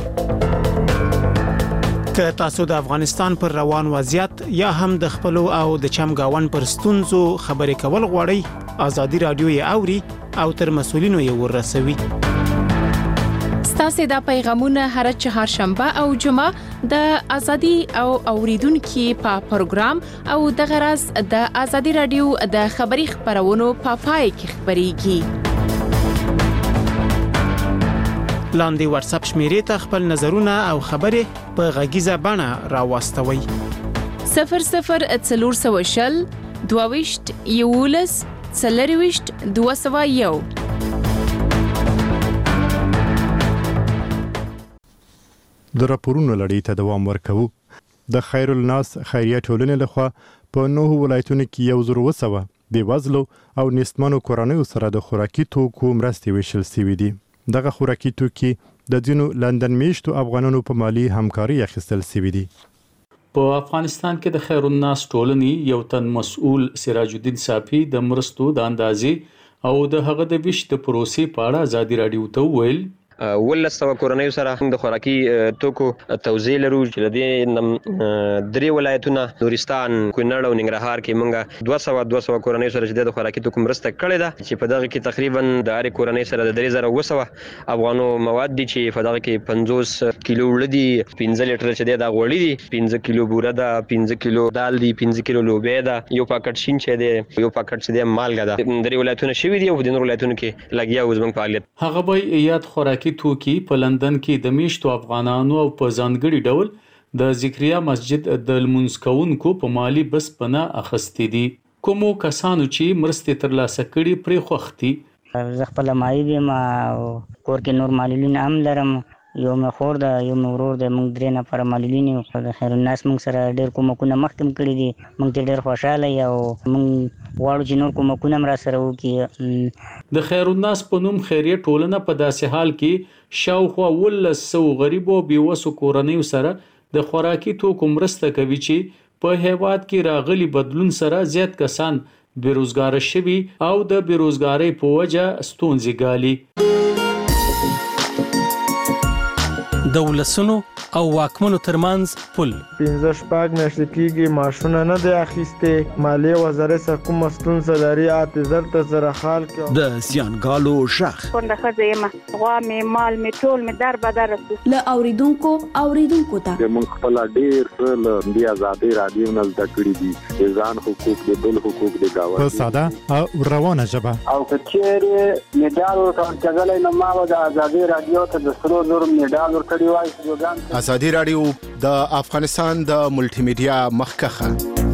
که تاسو د افغانستان پر روان وضعیت یا هم د خپل او د چمګاون پر ستونزو خبرې کول غواړئ، ازادي رادیو یې اوري او تر مسولینو یې ورسوي. ستاسو د پیغامونه هر چهارشنبه او جمعه د ازادي او اوریدونکو په پروګرام او د غرض د ازادي رادیو د خبري خبرونو په پای کې خبريږي. لاندې واتس اپ شمیرې ته خپل نظرونه او خبرې په غږیزه بڼه راوستوي. صفر صفر څلور سوه شل دوه ویشت یولس څلرویشت دوه سوه یو. د راپورونو لړۍ ته دوام ورکوو. د خیر الناس خیریه ټولنې لخوا په نوو ولایتونو کې یو زر اووه سوه بېوزلو او نیستمنو کورنیو سره د خوراکي توکو مرستې ویشل شوي دي. دغه خوراکي توکي د ځینو لندن میشتو افغانانو په مالی همکاري اخیستل شوي دي. په افغانستان کې د خیر الناس ټولنې یو تن مسؤل سراج الدین صافي د مرستو د اندازې او د هغه د ویش د پروسې په اړه ازادي رادیو ته وویل ولس سوه کورنیو سره د خوراکي توکو توزیع لرو چې د دې درې ولایتونه نورستان، کونړ او ننګرهار کې موږ دوه سوه دوه سوه کورنیو سره چې د خوراکي توکو مرسته کړې ده چې په دغه کې تقریبا د هرې کورنۍ سره د درې زره اووه سوه افغانو مواد دي چې په دغه کې پنځوس کیلو وړه دي، پنځه لیټره چې دی دا غوړي دي، پنځه کیلو بوره ده، پنځه کیلو دال دي، پنځه کیلو لوبیا ده، یو پاکټ شین چای دی، یو پاکټ چې دی مالګه ده. درې ولایتونه شوي دي او د نورو ولایتونو کې لګیا و زموږ فعالیت. هغه به یاد خوراکي توکي په لندن کې د میشتو افغانانو او په ځانګړي ډول د ذکریا مسجد د لمونځ کوونکو په مالی بسپنه اخیستې دي. کومو کسانو چې مرستې ترلاسه کړي پرې خوښ دي. زه خپله مایل یم او کور کې نور معلولین هم لرم. یو مې خور ده یو مې ورور ده موږ درې نفره معلولین یو د خیر الناس موږ سره ډېر کومکونه مخکې هم کړي دي موږ ته ډېر خوشحاله یو موږ غواړو چې نور کومکونه هم راسره وکړي. د خیر الناس په نوم خیریه ټولنه په داسې حال کې شاوخوا ولس سو غریبو بېوسو کورنیو سره د خوراکي توکو مرسته کوي چې په هیواد کې راغلي بدلون سره زیات کسان بیروزګار شوي او د بیروزګاری په وجه ستونزې ګالي. د ولسونو او واکمنو ترمنځ پل پنځه شپږ میاشتې کېږي معاشونه نه دی اخیستې مالیې وزارت څخه کومه ستونزه لري اته زر ته زره خال کې د زیانګالو غږ کونډه ښځه یم غوا مې مال مې ټول مې در بدر رسو له اوریدونکو اوریدونکو ته موږ خپل ډېر څه له دې ازادي رادیو نه زده کړي دي د ځان حقوق د بل حقوق د گاونډي په ساده او روانه ژبه او کچېره میډال ورکړل نو ما د ازادي رادیو ته د سرو زر میډال ورکړی وای. ازادي رادیو د افغانستان د ملټي میډیا مخکخه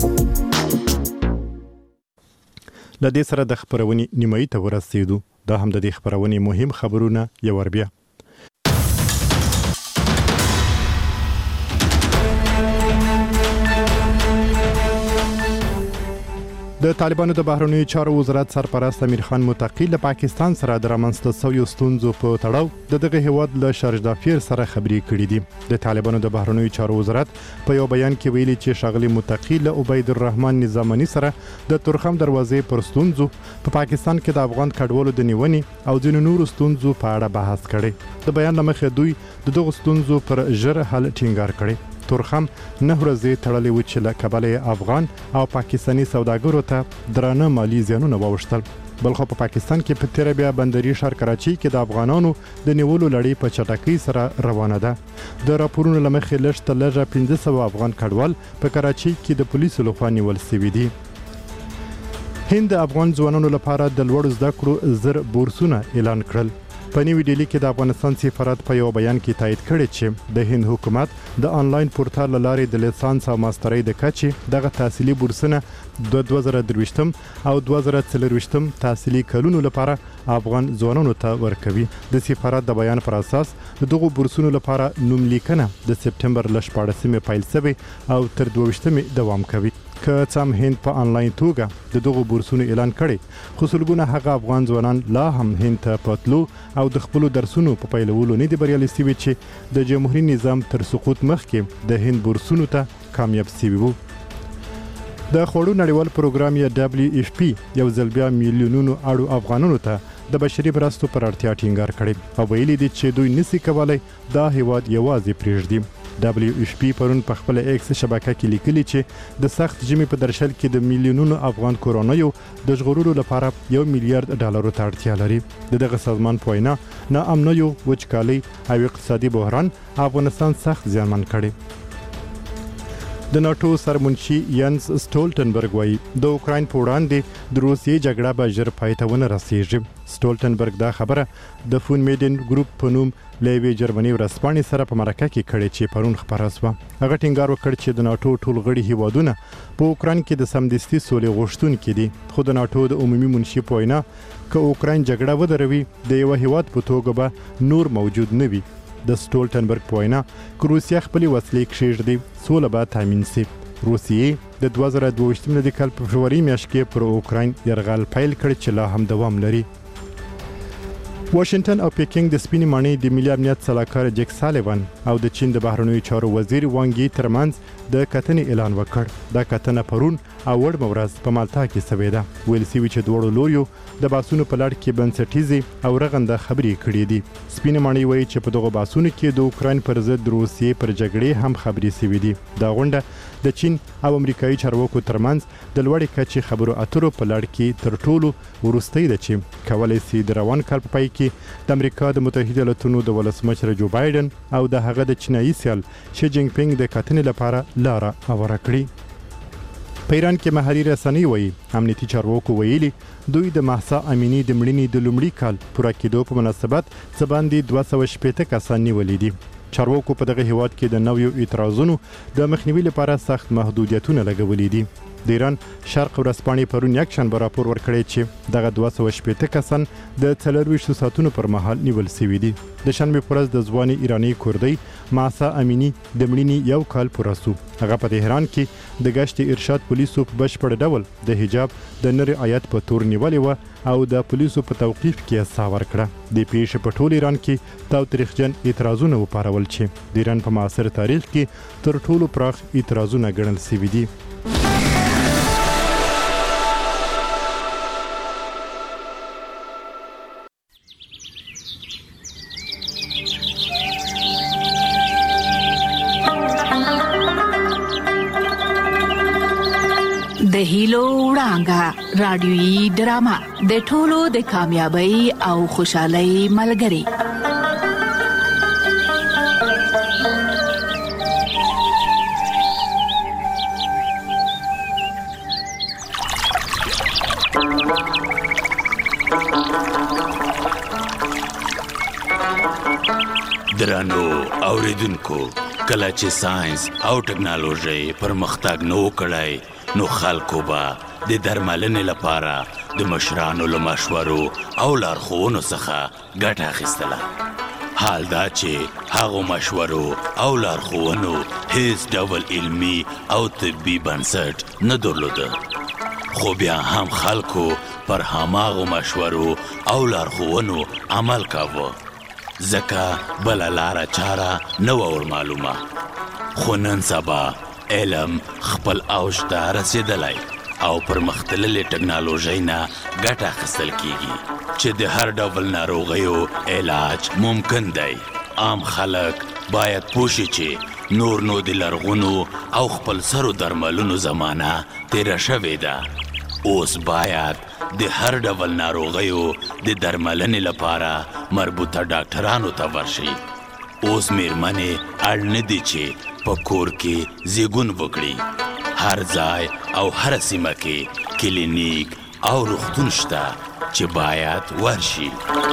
لدې سره د خبرونې نیمایي ته ورسېدو. دا هم د دې خبرونې مهم خبرونه یو ور بیا. د طالبانو د بهرنیو چارو وزارت سرپرست امیر خان متقی له پاکستان سره د رامنځته شویو ستونزو په تړاو د دغه هیواد له شارجدافیر سره خبرې کړې دي. د طالبانو د بهرنیو چارو وزارت په یو بیان کې ویلي چې ښاغلي متقی له عبید الرحمن نظامني سره د تورخم دروازې پر ستونزو په پاکستان کې د افغان کډوالو د نیونې او د نورو ستونزو په اړه بحث کړي. د بیان له مخې دوی د دغو ستونزو پر ژر حل ټینګار کړي. تورخم نه ورځې تړلې و چې له کبله افغان او پاکستانی سوداګرو ته درانه مالی زیانونه واوښتل. بلخو په پاکستان کې په تیر بیا بندري ښار کراچي کې د افغانانو د نیولو لړۍ په چټکۍ سره روانه ده. د راپورونو له مخې لږ تر لږه پنځه سوه افغان کډوال په کراچي کې د پولیسو لخوا نیول شوي دي. هند د افغان ځوانانو لپاره د لوړو زده کړو زر بورسونه اعلان کړل. په نیو ډیلی کې د افغانستان سفارت په یو بیان کې تایید کړی چې د هند حکومت د آنلاین پورتال لارې د لیسانس او ماسترۍ د کچې دغه تحصیلي بورسونه د دوه زره درویشتم او دوه زره څلرویشتم تحصیلي کلونو لپاره افغان ځوانانو ته ورکوي. د سفارت د بیان پر اساس دغه بورسونو لپاره نوم لیکنه د سپټمبر ل شپاړسمې پیل شوې او تر دوه دوام کوي. که څه هم هند په آنلاین توګه د دغو بورسونو اعلان کړي خو سلګونه هغه افغان ځوانان لا هم هند ته پتلو او د خپل درسونو په پیلولو نه دي بریالي شوي چې د جمهوریت نظام تر سقوط مخکې د هند بورسونو ته کامیاب شوي وو. د خوړو نړیوال پروګرام یا دبلیو اف پی یو ځل بیا میلیونونو اړو افغانانو ته د بشري مرستو پر اړتیا ټینګار کړي او ویلي دي چې دوی نشي کولای دا هیواد یوازې پرېږدي. دبلیو اف پی پرون په خپل ایکس شبکه کې لیکلي چې د سخت ژمي په درشل کې د میلیونونو افغان کورنیو د ژغورلو لپاره یو میلیارډ ډالرو ته اړتیا لري. د دغه سازمان په وینا ناامنیو وچکالي او اقتصادي بحران افغانستان سخت زیانمن کړي. د ناتو سرمنشي ینس سټولټنبرګ وایي د اوکراین په وړاندې د روسیې جګړه به ژر پای ته ونه رسیږي. سټولټنبرګ دا خبره د فون میډن ګروپ په نوم له یوې جرمني ورځپاڼې سره په مرکه کې کړې چې پرون خپره شوه. هغه ټینګار وکړ چې د ناتو ټول غړي هیوادونه په اوکراین کې د سمدستي سولې غوښتونکي دي خو د ناتو د عمومي منشي په وینا که اوکراین جګړه ودروي د یو هیواد په توګه به نور موجود نه وي. د سټولټنبرګ په وینا که روسیه خپلې وسلې کښېږدي سوله به تامین شي. روسیې د دوه زره دوه د کال په فبروري میاشت کې پر اوکراین یرغل پیل کړ چې لا هم دوام لري. واشنگټن او پیکینګ د سپینې ماڼۍ د ملي امنیت سلاکار جک سالیوان او د چین د بهرنیو چارو وزیر وانګي ترمنځ د کتنې اعلان وکړ. دا کتنه پرون او وړمه ورځ په مالټا کې شوې ده. ویل شوي چې دواړو لوریو د باسونو په لړ کې بنسټیزې او رغنده خبرې کړې دي. سپینې ماڼۍ وایي چې په دغو باسونو کې د اوکراین پر ضد د روسیې پر جګړې هم خبرې شوې دي. دا غونډه د چین او امریکایي چارواکو ترمنځ د لوړې کچې خبرو اترو په لړ کې تر ټولو وروستۍ ده چې کولی شي د روان کال په پای کې د امریکا د متحده ایالاتونو د ولسمشر جو بایدن او د هغه د چینایي سیال شي جینګ پینګ د کتنې لپاره لاره هواره کړي. په ایران کې محلي رسنۍ وایي امنیتي چارواکو ویلي دوی د مهسا امینی د مړینې د لومړي کال پوره کېدو په مناسبت څه باندې دوه سوه شپېته کسان نیولي دي. چارواکو په دغه هیواد کې د نویو اعتراضونو د مخنیوي لپاره سخت محدودیتونه لګولي دي. د ایران شرق ورځپاڼې پرون یکشنبه راپور ورکړی چې دغه دوه سوه شپېته کسان د څلرویشتو ساعتونو پر مهال نیول سوي دي. د شنبې په ورځ د ځوانې ایراني کوردۍ معصا امینی د مړینې یو کال پوره سو. هغه په تهران کې د ګشت ارشاد پولیسو په بشپړ ډول د حجاب د نري آیت په تور نیولې وه او د پولیسو په توقیف کې یې ساه ورکړه. د پیښې په ټول ایران کې تاوتریخجن اعتراضونه وپارول چې د ایران په معاصر تاریخ کې تر ټولو پراخ اعتراضونه ګڼل سوي دي. د هیلو وړانګه رادیويي ډرامه د ټولو د کامیابی او خوشحالۍ ملګری. درنو اوریدونکو، کله چې ساينس او ټکنالوژي پرمختګ نو کړای نو خلکو به د درملنې لپاره د مشرانو له مشورو او لارښوونو څخه ګټه اخیستله. حال دا چې هغو مشورو او لارښوونو هیڅ ډول علمي او طبي بنسټ نه درلوده، خو بیا هم خلکو پر هماغو مشورو او لارښوونو عمل کاوه، ځکه بله لاره چاره نه وه ورمعلومه. خو نن سبا علم خپل اوج ته رسیدلی او پرمختللې ټکنالوژۍ نه ګټه اخیستل کیږي چې د هر ډول ناروغیو علاج ممکن دی. عام خلک باید پوه شي چې نور نو د لرغونو او خپل سرو درملونو زمانه تیره شوې ده. اوس باید د هر ډول ناروغیو د درملنې لپاره مربوطه ډاکټرانو ته ورشي. اوس میرمنې اړ نه دي چې په کور کې زیږون وکړي. هر ځای او هر سیمه کې کلینیک او روغتون شته چې باید ورشي.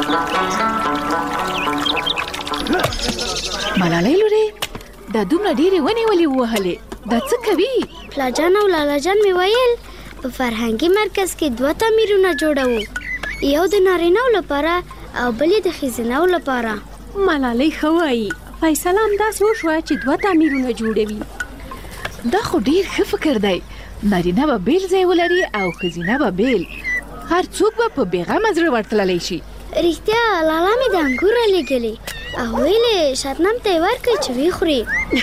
ملالۍ لورې، دا دومره ډېرې ونې ولې ووهلې؟ دا څه کوي؟ پلاجان او لالاجان مې ویل په فرهنګي مرکز کې دوه تعمیرونه جوړوو، یو د نارینه‌و لپاره او بل د ښځینه‌و لپاره. ملالۍ ښه وایي، فیصله همداسې وشوه چې دوه تعمیرونه جوړوي. دا خو ډېر ښه فکر دی. نارینه به بیل ځای ولري او ښځینه به بیل. هر څوک به په بېغمه زړه ورتللی شي. رښتیا لالا مې د انګور رالیږلې او ویلې شبنم ته یې ورکړئ چې ویې خوري.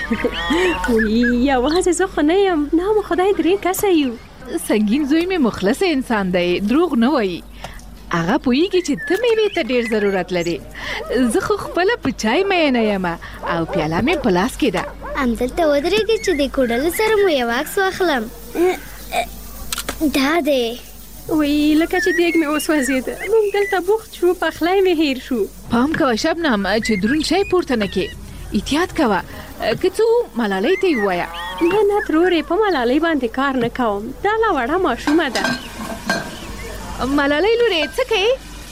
یوازې زه خو نه یم، نام خدای درې کسه یو. سنګین زوی مې مخلص انسان دی، دروغ نه وایي. هغه پوهیږي چې ته مېوې ته ډېر ضرورت لري. زه خو خپله په چای مینه یم او پیاله مې په لاس کې ده. همدلته ودرېږي چې د کوډلو سره مو یو عکس واخلم. دا دی وی لکه چې دیګ مې وسوځېده، موږ دلته بوخت شو، پخلی مې هیر شو. پام کوه شبنم چې دروند شی پورته نه کې، احتیاط کوه. که څه ملالۍ ته یې ووایه. نه نه ترورې، په ملالۍ باندې کار نه کوم، دا لا وړه ماشومه ده. ملالۍ لورې څه کوې؟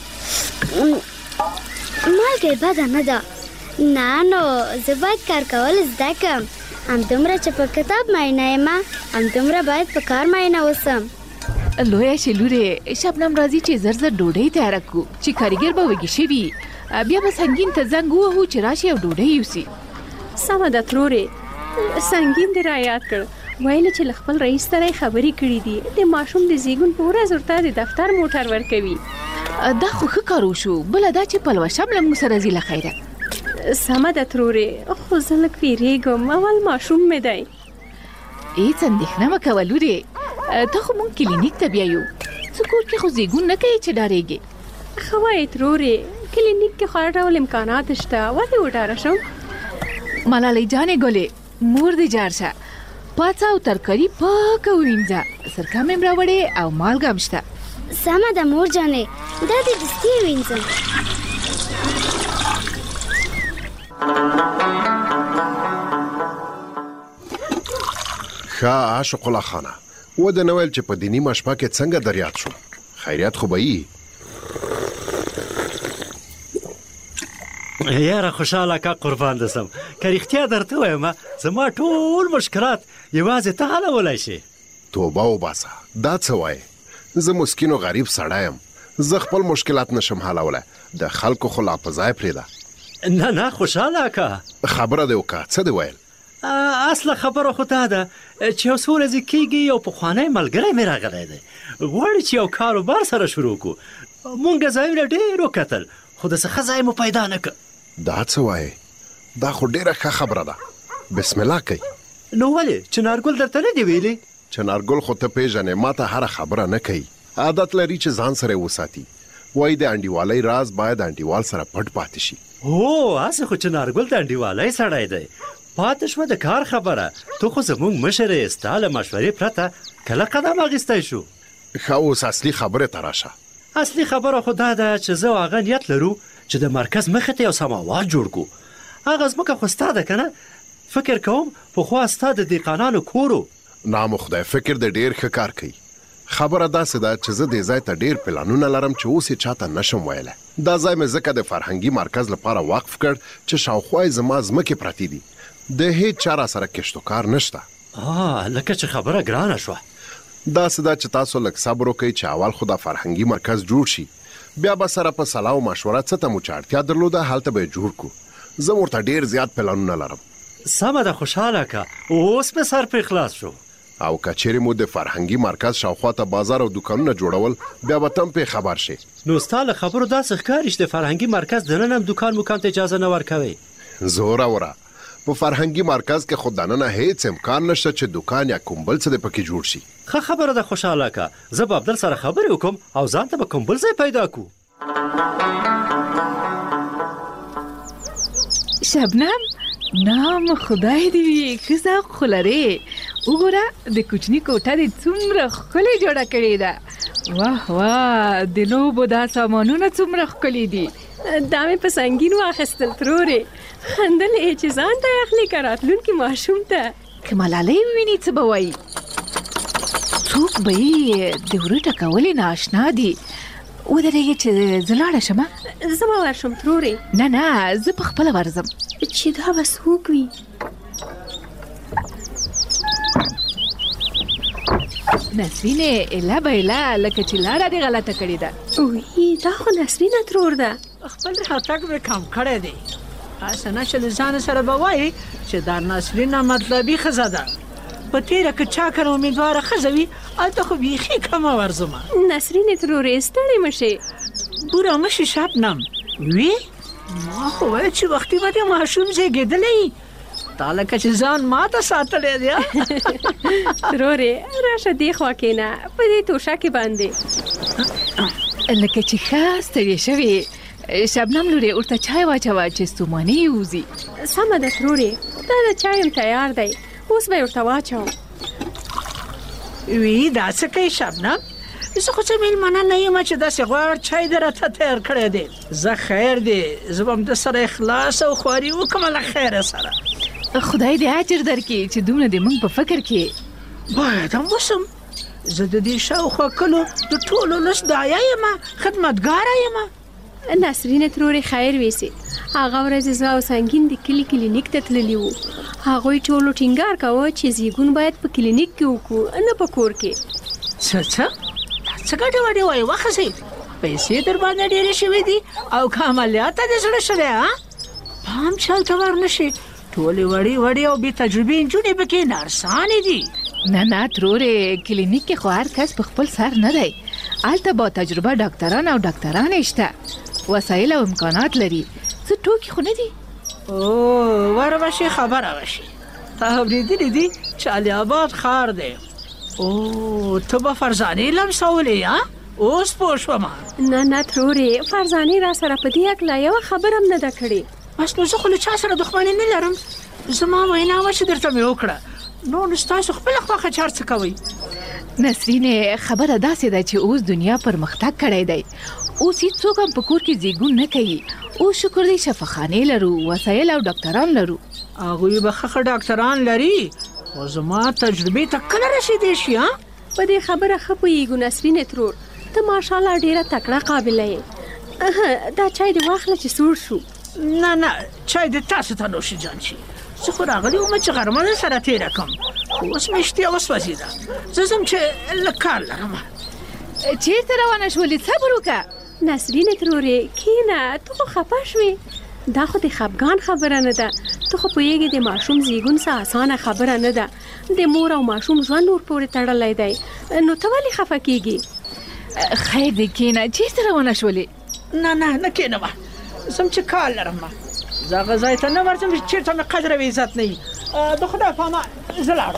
مالګې بده نه ده. نه نو زه باید کار کول زده کړم. همدومره چې په کتاب معینه یم، همدومره باید په کار معینه اوسم. لویه شې لورې، شبنم راځي چې زر زر ډوډۍ تیاره کړو چې کارګر به وږي شوي، بیا به سنګین ته زنګ ووهو چې راشي او ډوډۍ یوسي. سمه ده ترورې. سنګین دې رایاد کړ، ویل چې له خپل رئیس سره خبرې کړې دي، د ماشوم د زیږون په ورځ ورته د دفتر موټر ورکوي. دا خو ښه کار وشو، بله دا چې پلوشه له موږ سره ځي له خیره. سمه ده ترورې، خو زه لږ ویرېږم، اول ماشوم مې دی. هېڅ اندېښنه مه کوه لورې، ته خو مونږ کلینیک ته بیایو، څه کور کې خو زیږون نه کوي چې ډارېږې. ښه وایې ترورې، کلینیک کې خو هر ډول امکانات شته، ولې وډاره شم؟ ملالۍ جانې ګلې، مور دې جار شه، پاڅه او ترکاري پاکه ووینځه، سرکه مې هم راوړې او مالګه هم شته. سمه ده مور جانې، دا دې دستي ووینځم. ښه عاشق الله خانه، وده نه ویل چې په دیني مشپه کې څنګه دریاد شو؟ خیریت خو به یي؟ یاره خوشحاله که قربان دسم، که رښتیا درته وایم زما ټول مشکلات یوازې ته حلولی شي. توبه وباسه دا څه وایې زه مسکین و غریب سړی یم زه خپل مشکلات نشم حلولی د خلکو خو لا په ځای پرېږده نه نه خوشحاله اکا خبره دې وکړه څه دې ویل اصله خبره خو دا ده چې یو څو ورځې کېږي یو پخوانی ملګری مې راغلی دی غواړي چې یو کاروبار سره شروع کړو مونږ ځایونه ډېر وکتل خو داسې ښه ځای مو پیدا نه کړ دا څه وایې دا خو ډېره ښه خبره ده بسم الله کوي نو ولې چنارګل درته نه دي ویلي چنارګل خو ته پیژنې ما ته هره خبره نه کوي عادت لري چې ځان سره وساتي وایي د انډیوالۍ راز باید انډیوال سره پټ پاتې شي هو هسې خو چنارګل د انډیوالۍ سړی دی پاتې شوه د کار خبره تو خو زموږ مشر یې ستا له مشورې پرته کله قدم اخیستی شو ښه اوس اصلي خبرې ته راشه اصلي خبره خو دا ده چې زه او هغه نیت لرو چې د مرکز مخې ته یو سماوات جوړ کړو هغه ځمکه خو ستا ده که نه فکر کوم پخوا ستا د دهقانانو کور و نام خدای فکر د ډېر ښه کار کوي خبره داسې ده چې زه دې ځای ته ډېر پلانونه لرم چې اوس یې چاته نشم ویلی دا ځای مې ځکه د فرهنګي مرکز لپاره وقف کړ چې شاوخوا یې زما ځمکې پرتې دي د هیڅ چا را سره کشت و کار نشته لکه چې خبره ګرانه شوه داسې ده چې تاسو لږ صبر وکئ چې اول خو د فرهنګي مرکز جوړ شي بیا به سره په صلاح او مشوره څه ته مو چې اړتیا درلوده هلته به یې جوړ کړو زه ورته ډېر زیات پلانونه لرم سمه ده خوشحاله که اوس مې سر پرې خلاص شو او که چیرې مو د فرهنګي مرکز شاوخوا ته بازار او دوکانونه جوړول بیا به تم پې خبر شي نو ستا له خبرو داسې ښکاري چې د فرهنګي مرکز دننه هم دوکان موکان ته اجازه نه ورکوي زوره وره په فرهنګي مرکز کې خو دننه هیڅ امکان نشته چې دوکان یا کوم بل څه د پکې جوړ شي ښه خبره ده خوشحاله که زه به عبدل سره خبرې وکړم او ځان ته به کوم بل ځای پیدا کړو شبنم نام خدای دې وي ښه ذوق خو لرې وګوره د کوچني کوټه دې څومره ښکلې جوړه کړې ده واه واه د لوبو دا سامانونه څومره ښکلي دي دا مې په سنګین واخیستل ترورې خندل یې چې ځان ته اخلي که راتلونکي ماشوم ته که ملالۍ وویني څه به وایي څوک به یې د وره ټکولې نااشنا دي ودرېږې چې زه لاړه شمه زه به ورشم ترورې نه نه زه په خپله ورځم چې دا به څوک وي نسرینې ایله به ایله لکه چې لاره دې غلطه کړې ده وی دا خو نسرینه ترور ده خپل راتګ مې کم کړی دی هسې نه چې له ځان سره به وایي چې دا نسرینه مطلبي ښځه ده په تېره که چا کره امیدواره ښځه وي هلته خو بیخي کمه ورځمه نسرینې ترورې ستړې مه شې بوره مه شې شبنم وي ما خو ویل چې وختي به دې ماشوم زېږېدلی تا لکه چې ځان ما ته ساتلی دی ترورې راشه دې خوا کښېنه په دې توشه کې باندې لکه چې ښه ستړې شوې شبنم لورې ورته چای واچوه چې ستوماني یې وځي سمه ده ترورې دا د چای هم تیار دی اوس به یې ورته واچوم وی دا څه کوي شبنم زه خو څه مېلمانه نه یم چې داسې غوړ چای دې راته تیار کړی دی زه خیر دی زه به هم د سره اخلاص او خواري وکړم له خیره سره خدای دې اجر درکړي چې دومره دې موږ په فکر کې باید هم وسم زه د دې شاوخوا کلو د ټولو لس دایه یم خدمتګاره یم نسرینې ترورې خیر ویسي هغه ورځ زه او سنګین د کلي کلینیک ته تللي وو هغوی ټولو ټینګار کوه چې زیږون باید په کلینیک کې وکړو نه په کور کې څه څه څه ګډې وډې وایي وښځئ پیسې در باندې ډېرې شوې دي او که عملیات ته دې زړه شوی ها پام چې هلته ور نه شي ټولې وړې وړې او بې تجربې نجونې پکې نرسانې دي نه نه ترورې کلینیک کې خو هر کس په خپل سر نه دی هلته با تجربه ډاکټران او ډاکټرانې شته وسایل او امکانات لري څه ټوکې خو نه دي او ور به شي خبره به شي تا اورېدلي دي چې علي آباد ښار دی او ته به فرزانې لمسولې ها اوس پوه شومه نه نه ترورې فرزانې را سره په دې هکله یوه خبره هم نه ده کړې بس نو زه خو له چا سره دښمني نه لرم زما وینا وه چې درته مې وکړه نو نو ستاسو خپله خوښه چې هر څه کوئ نسرینې خبره داسې ده چې اوس دنیا پرمختګ کړی دی اوس هیڅوک هم په کور کې زیږون نه کوي اوس شکر دی شفاخانې لرو وسایل او ډاکټران لرو هغوی به ښه ښه ډاکټران لري خو زما تجربې ته کله رسېدی شي ها په دې خبره ښه پوهېږو نسرینې ترور ته ماشاءالله ډېره تکړه قابله یې دا چای دې واخله چې سوړ شو نه نه چای دې تاسو ته نوشي جان شي زه خو راغلی وم چې غرمه در سره تېره کړم خو اوس مې اشتیا وسوځېده. زه ځم چې لږ کار لرم. چیرته روانه شولې؟ صبر وکړه. نسرینه ترورې کښېنه، ته خو خفه شوې. دا خو د خفګان خبره نه ده. ته خو پوهېږې د ماشوم زیږون څه اسانه خبره نه ده. د مور او ماشوم ژوند ور پورې تړلی دی. نو ته ولې خفه کېږې؟ خیر دی کښېنه. چیرته روانه شولې؟ نه نه نه کښېنم، ځم چې کار لرم. زه هغه ځای ته نه ورځم چې چېرته مې قدر او عزت نه وي. د خدای په امان زه لاړم.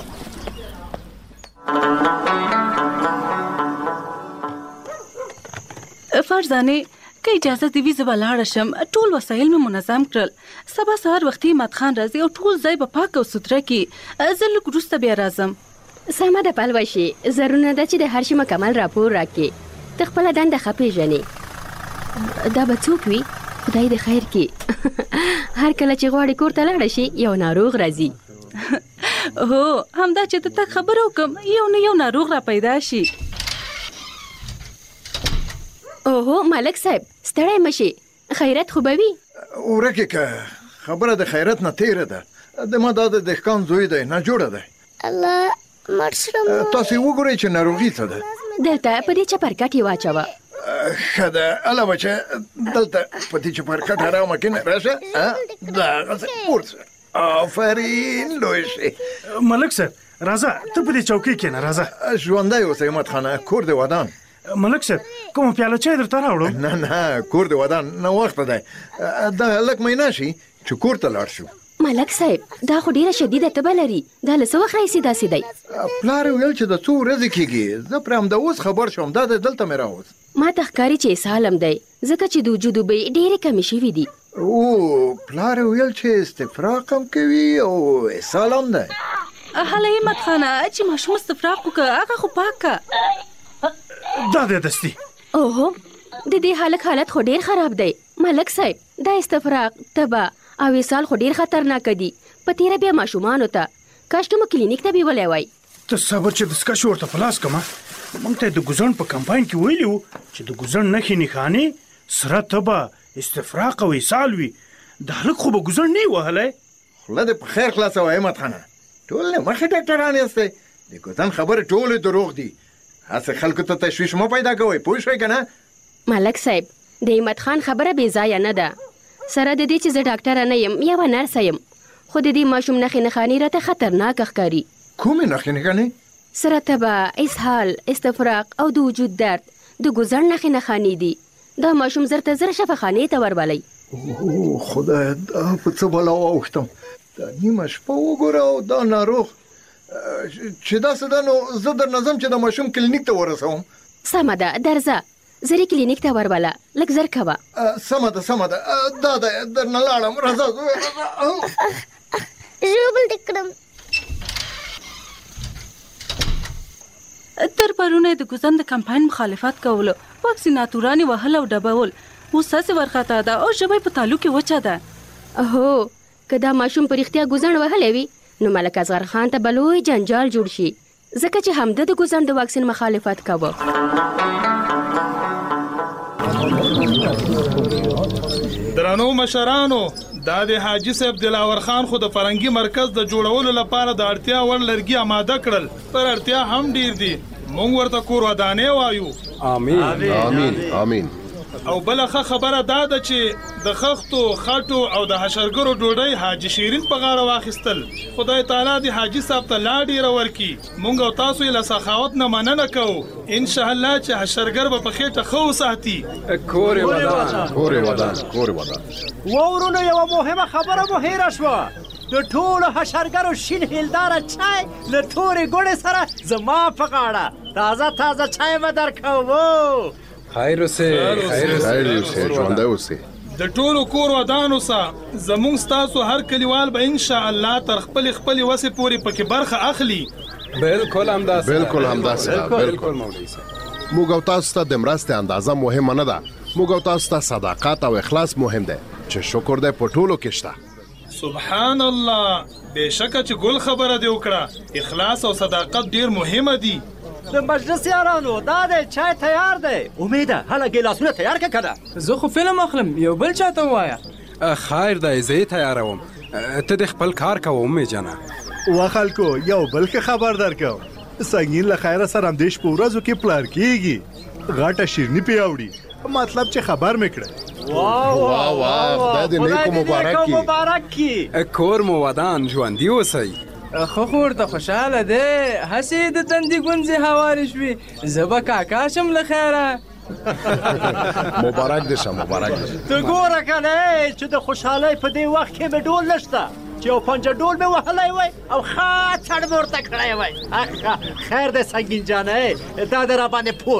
فرزانه که اجازه دی وي زه به لاړه شم. ټول وسایل مې منظم کړل. سبا سهار وختي احمد خان راځي او ټول ځای به پاک او سوتره کړي. زه لږ وروسته بیا راځم. سمه ده پلوشي، ضروري ده چې د هر شي مکمل راپور راکړې. ته خپله دنده ښه پېژنې. دا به څوک وي؟ خدای دې خیر کړي. هر کله چې غواړې کور ته لاړه شي یو ناروغ راځي. هو همدا چې ته تک خبره وکړم یو نه یو ناروغ را پیدا شي. اوهو ملک صاحب ستړی مشي، خیرت خو به وي؟ ورکې که خبره د خیرت نه تیره ده. د ما دا د دهقان زوی دی، ناجوړه دی. الله مړ شوم. تاسې وګورئ چې ناروغي څه ده. دلته په دې چپرکټ یې واچوه. ښه ده اله بچه، دلته په دې چپرکټ ارامه کښېنه، راشه. دغسې پورته آفرین لوی شي. ملک صاحب راځه، ته په دې چوکۍ کښېنه. راځه ژوندی اوسه احمد خانه، کور د ودان. ملک صاحب کومه پیاله چای درته راوړم؟ نه نه کور د ودان نه وخته دی. دا لږ مینا شي چې کور ته لاړ شو. ملک صاحب دا خو ډیره شدیده تبه لري. دا له څه وخت راهیسې داسې دی؟ پلار یې ویل چې د څو ورځې کېږي. زه پرې همدا اوس خبر شوم. دا د دلته مې راوست. ما ته ښکاري چې اسهال هم دی، ځکه چې د وجود اوبه ډېرې کمې شوي دي. او پلار یې ویل چې استفراق هم کوي او اسهال هم دی. هله احمد خانه چې ماشوم استفراق وکړه هغه خو پاک که. دا دی دستي. اوهو د دې هلک حالت خو ډېر خراب دی. ملک صاحب دا استفراق، تبه او اسهال خو ډېر خطرناکه دي. په تیره بیا ماشومانو ته کاش ته مو کلینیک ته بیولی وای. ته صبر چې دستکش ورته په لاس کړمه. موږ ته د ګوزڼ په کمپاین کې ویلي وو چې د ګوزڼ نښې نښانې سره تبه، استفراق او اسهال وي. د هلک خو به ګوزڼ نه یې وهلی. خوله دې په خیر خلاصه وه احمد خانه. ټول نه مخې ډاکټران یاستئ. د ګوزڼ خبرې ټولې دروغ دي. هسې خلکو ته تشویش مه پیدا کوئ، پوه شوئ که نه؟ ملک صاحب د احمد خان خبره بې ځایه نه ده. سره د دې چې زه ډاکټره نه یم، یوه نرسه یم، خو د دې ماشوم نښې نښانې راته خطرناکه ښکاري. کومې نښې نښانې؟ سره تبه، اسهال، استفراق او د وجود درد. د ګوزڼ نښې نښانې دي. دا ماشوم زر ته زر شفاخانې ته ورولئ. اوه خدایه دا په څه بلا واوښتم. دا نیمه شپه وګوره او دا ناروغ. چې داسې ده نو زه درنه ځم چې د ماشوم کلینیک ته ورسوم. سمه ده درځه، زه یې کلینیک ته وربله، لږ زر کوه. سمه ده سمه ده، دا ده درنه لاړم. راځه ژوبل دې کړم. تر پرونه د ګوزن د کمپاین مخالفت کولو، واکسیناتوران یې وهل او ډبول. اوس هسې ورخطا ده او ژبه یې په تالو کې وچه ده. هو که دا ماشوم په رښتیا ګوزڼ وهلی وي نو ملک اصغر خان ته به لوی جنجال جوړ شي، ځکه چې همده د ګوزڼ د واکسین مخالفت کوه. درنو مشرانو، دا د حاجی صاحب دلاور خان خو د فرنګي مرکز د جوړولو لپاره د اړتیا وړ لرګي آماده کړل، پر اړتیا هم ډیر دي. مونږ ورته کور ودانې وایو. امين امين امين. او بلخه خبره دا ده چې د خښتو، خټو او د حشرګرو ډوډۍ حاجی شیرین په غاړه واخیستل. خدای تعالی دې حاجی صاحب ته لا ډیره ورکړي. مونږ او تاسو یې له سخاوت نه مننه کوو. ان شاء الله چې حشرګر به په خېټه ښه وساتي. کور ودان کور ودان کور ودان. وورونو یوه مهمه خبره مو هیره شوه. د ټولو حشرګرو شین هیلداره چای له تورې ګوړې سره زما په غاړه تازه تازه چای به درکوو. خیر اوسه خیر اوسه ژوندی اوسه. د ټولو کور ودانو سه زمونږ ستاسو هر کلیوال به ان شاء الله تر خپل خپل وسې پورې پکې برخه اخلي. بالکل همداسې بالکل همداسې بالکل مولوي صاحب. موږ او تاسو ته د مرستې اندازه مهمه نه ده. موږ او تاسو ته صداقت او اخلاص مهم دی چې شکر دی په ټولو کې شته. سبحان الله، بېشکه چې ګل خبره دې وکړه. اخلاص او صداقت ډیر مهمه دي. د مجلس یارانو دا دی چای تیار دی. امیده هله ګیلاسونه تیار که کنه. زه خو فلم اخلم، یو بل چاته ووایه. خیر دی زه یې تیاروم، ته د خپل کار کوه امې جانه. وا خلکو یو بل ښه خبر درکوم سنگین له خیره سره همدې شپه ورځو کې پلار کېږي غټه شیرني پې اوړي مطلب چې خبر مې کړی واه واه واه خدای دې نیکو مبارک کی مبارک کی کور مو ودان ژوندي اوسئ خو خو ورته خوشحاله دی هسې د تندي ګونځې هوارې شوې زه به کاکا شم له خیره مبارک دې شه مبارک دې شه ته ګوره کنه چې د خوشحالۍ په دې وخت کې مې ډول نشته چې یو پنجه ډول مې وهلی وای او ښه څړ مې ورته کړی وای خیر دی سنګین جانه دا د راباندې پور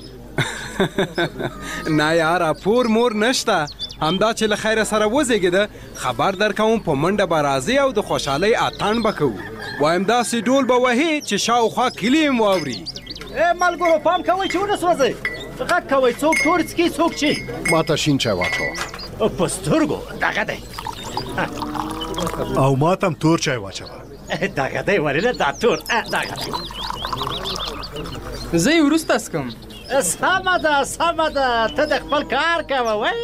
نه یاره پور مور نشته همدا چې له خیره سره وزېږېده خبر درکوم په منډه به راځي او د خوشحالۍ اتڼ به کوو وایم داسې ډول به وهي چې شاوخوا کلي یې واوري ای ملګرو پام کوئ چې ونه سوځئ غږ کوئ څوک تور څکي څوک چی ما ته شین چای واچوه په سترګو دغه دی او ما ته هم تور چای واچوه دغه دی ولې نه دا تور دغه دی زه یې وروسته څکم سمه ده سمه ده ته د خپل کار کوه وای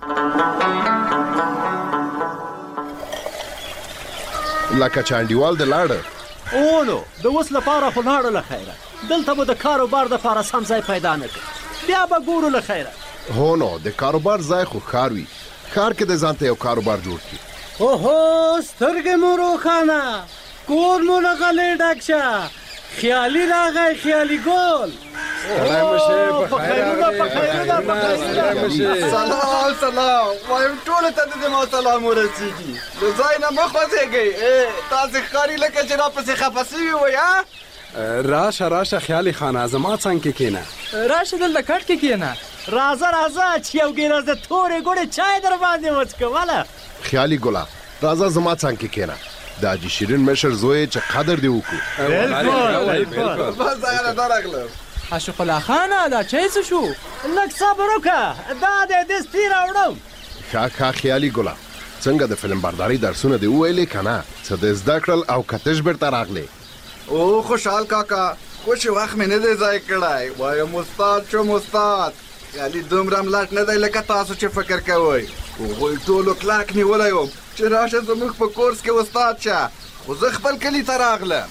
لکه چانډیوال د لاړه او نو د اوس لپاره خو لاړه له خیره دلته به د کاروبار دپاره سم ځای پیدا نه کړي بیا به ګورو له خیره هو نو د کاروبار ځای خو ښار وي ښار کې د ځان ته یو کاروبار جوړ کړي اوهو سترګې مو روښانه کور مو له غلې ډک شه خیالي راغی خیالي ګل سلام سلام وایم ټولو ته د زما سلام ورسېږي د ځای نه مه خوځېږئ تاسې ښکاري لکه چې راپسې خفه سوي وئ راشه راشه خیالي خانه زما څنګ کې کښېنه راشه دلته کټ کې کښېنه راځه راځه چې یو ګیلاس د تورې ګوړې چای در باندې وڅکم هله خیالي ګله راځه زما څنګ کې کښېنه د حاجي شیرین مشر زوی چې قدر دې وکړو بس هغه درغلم عاشق الله خانه دا چای څه شو لږ صبر وکړه دا دی دستي راوړم ښه ښه خیالي ګله څنګه د فلم بردارۍ درسونه دې وویلې که نه څه دې زده کړل او که تش بېرته راغلې او خوشحال کاکا خوشې وخت مې نه دی ځای کړی وایم استاد شوم استاد خیالي دومره ملټ نه دی لکه تاسو چې فکر کوئ هغوی ټولو کلاک نیولی وم چې راشه زموږ په کورس کې استاد شه خو زه خپل کلي ته راغلم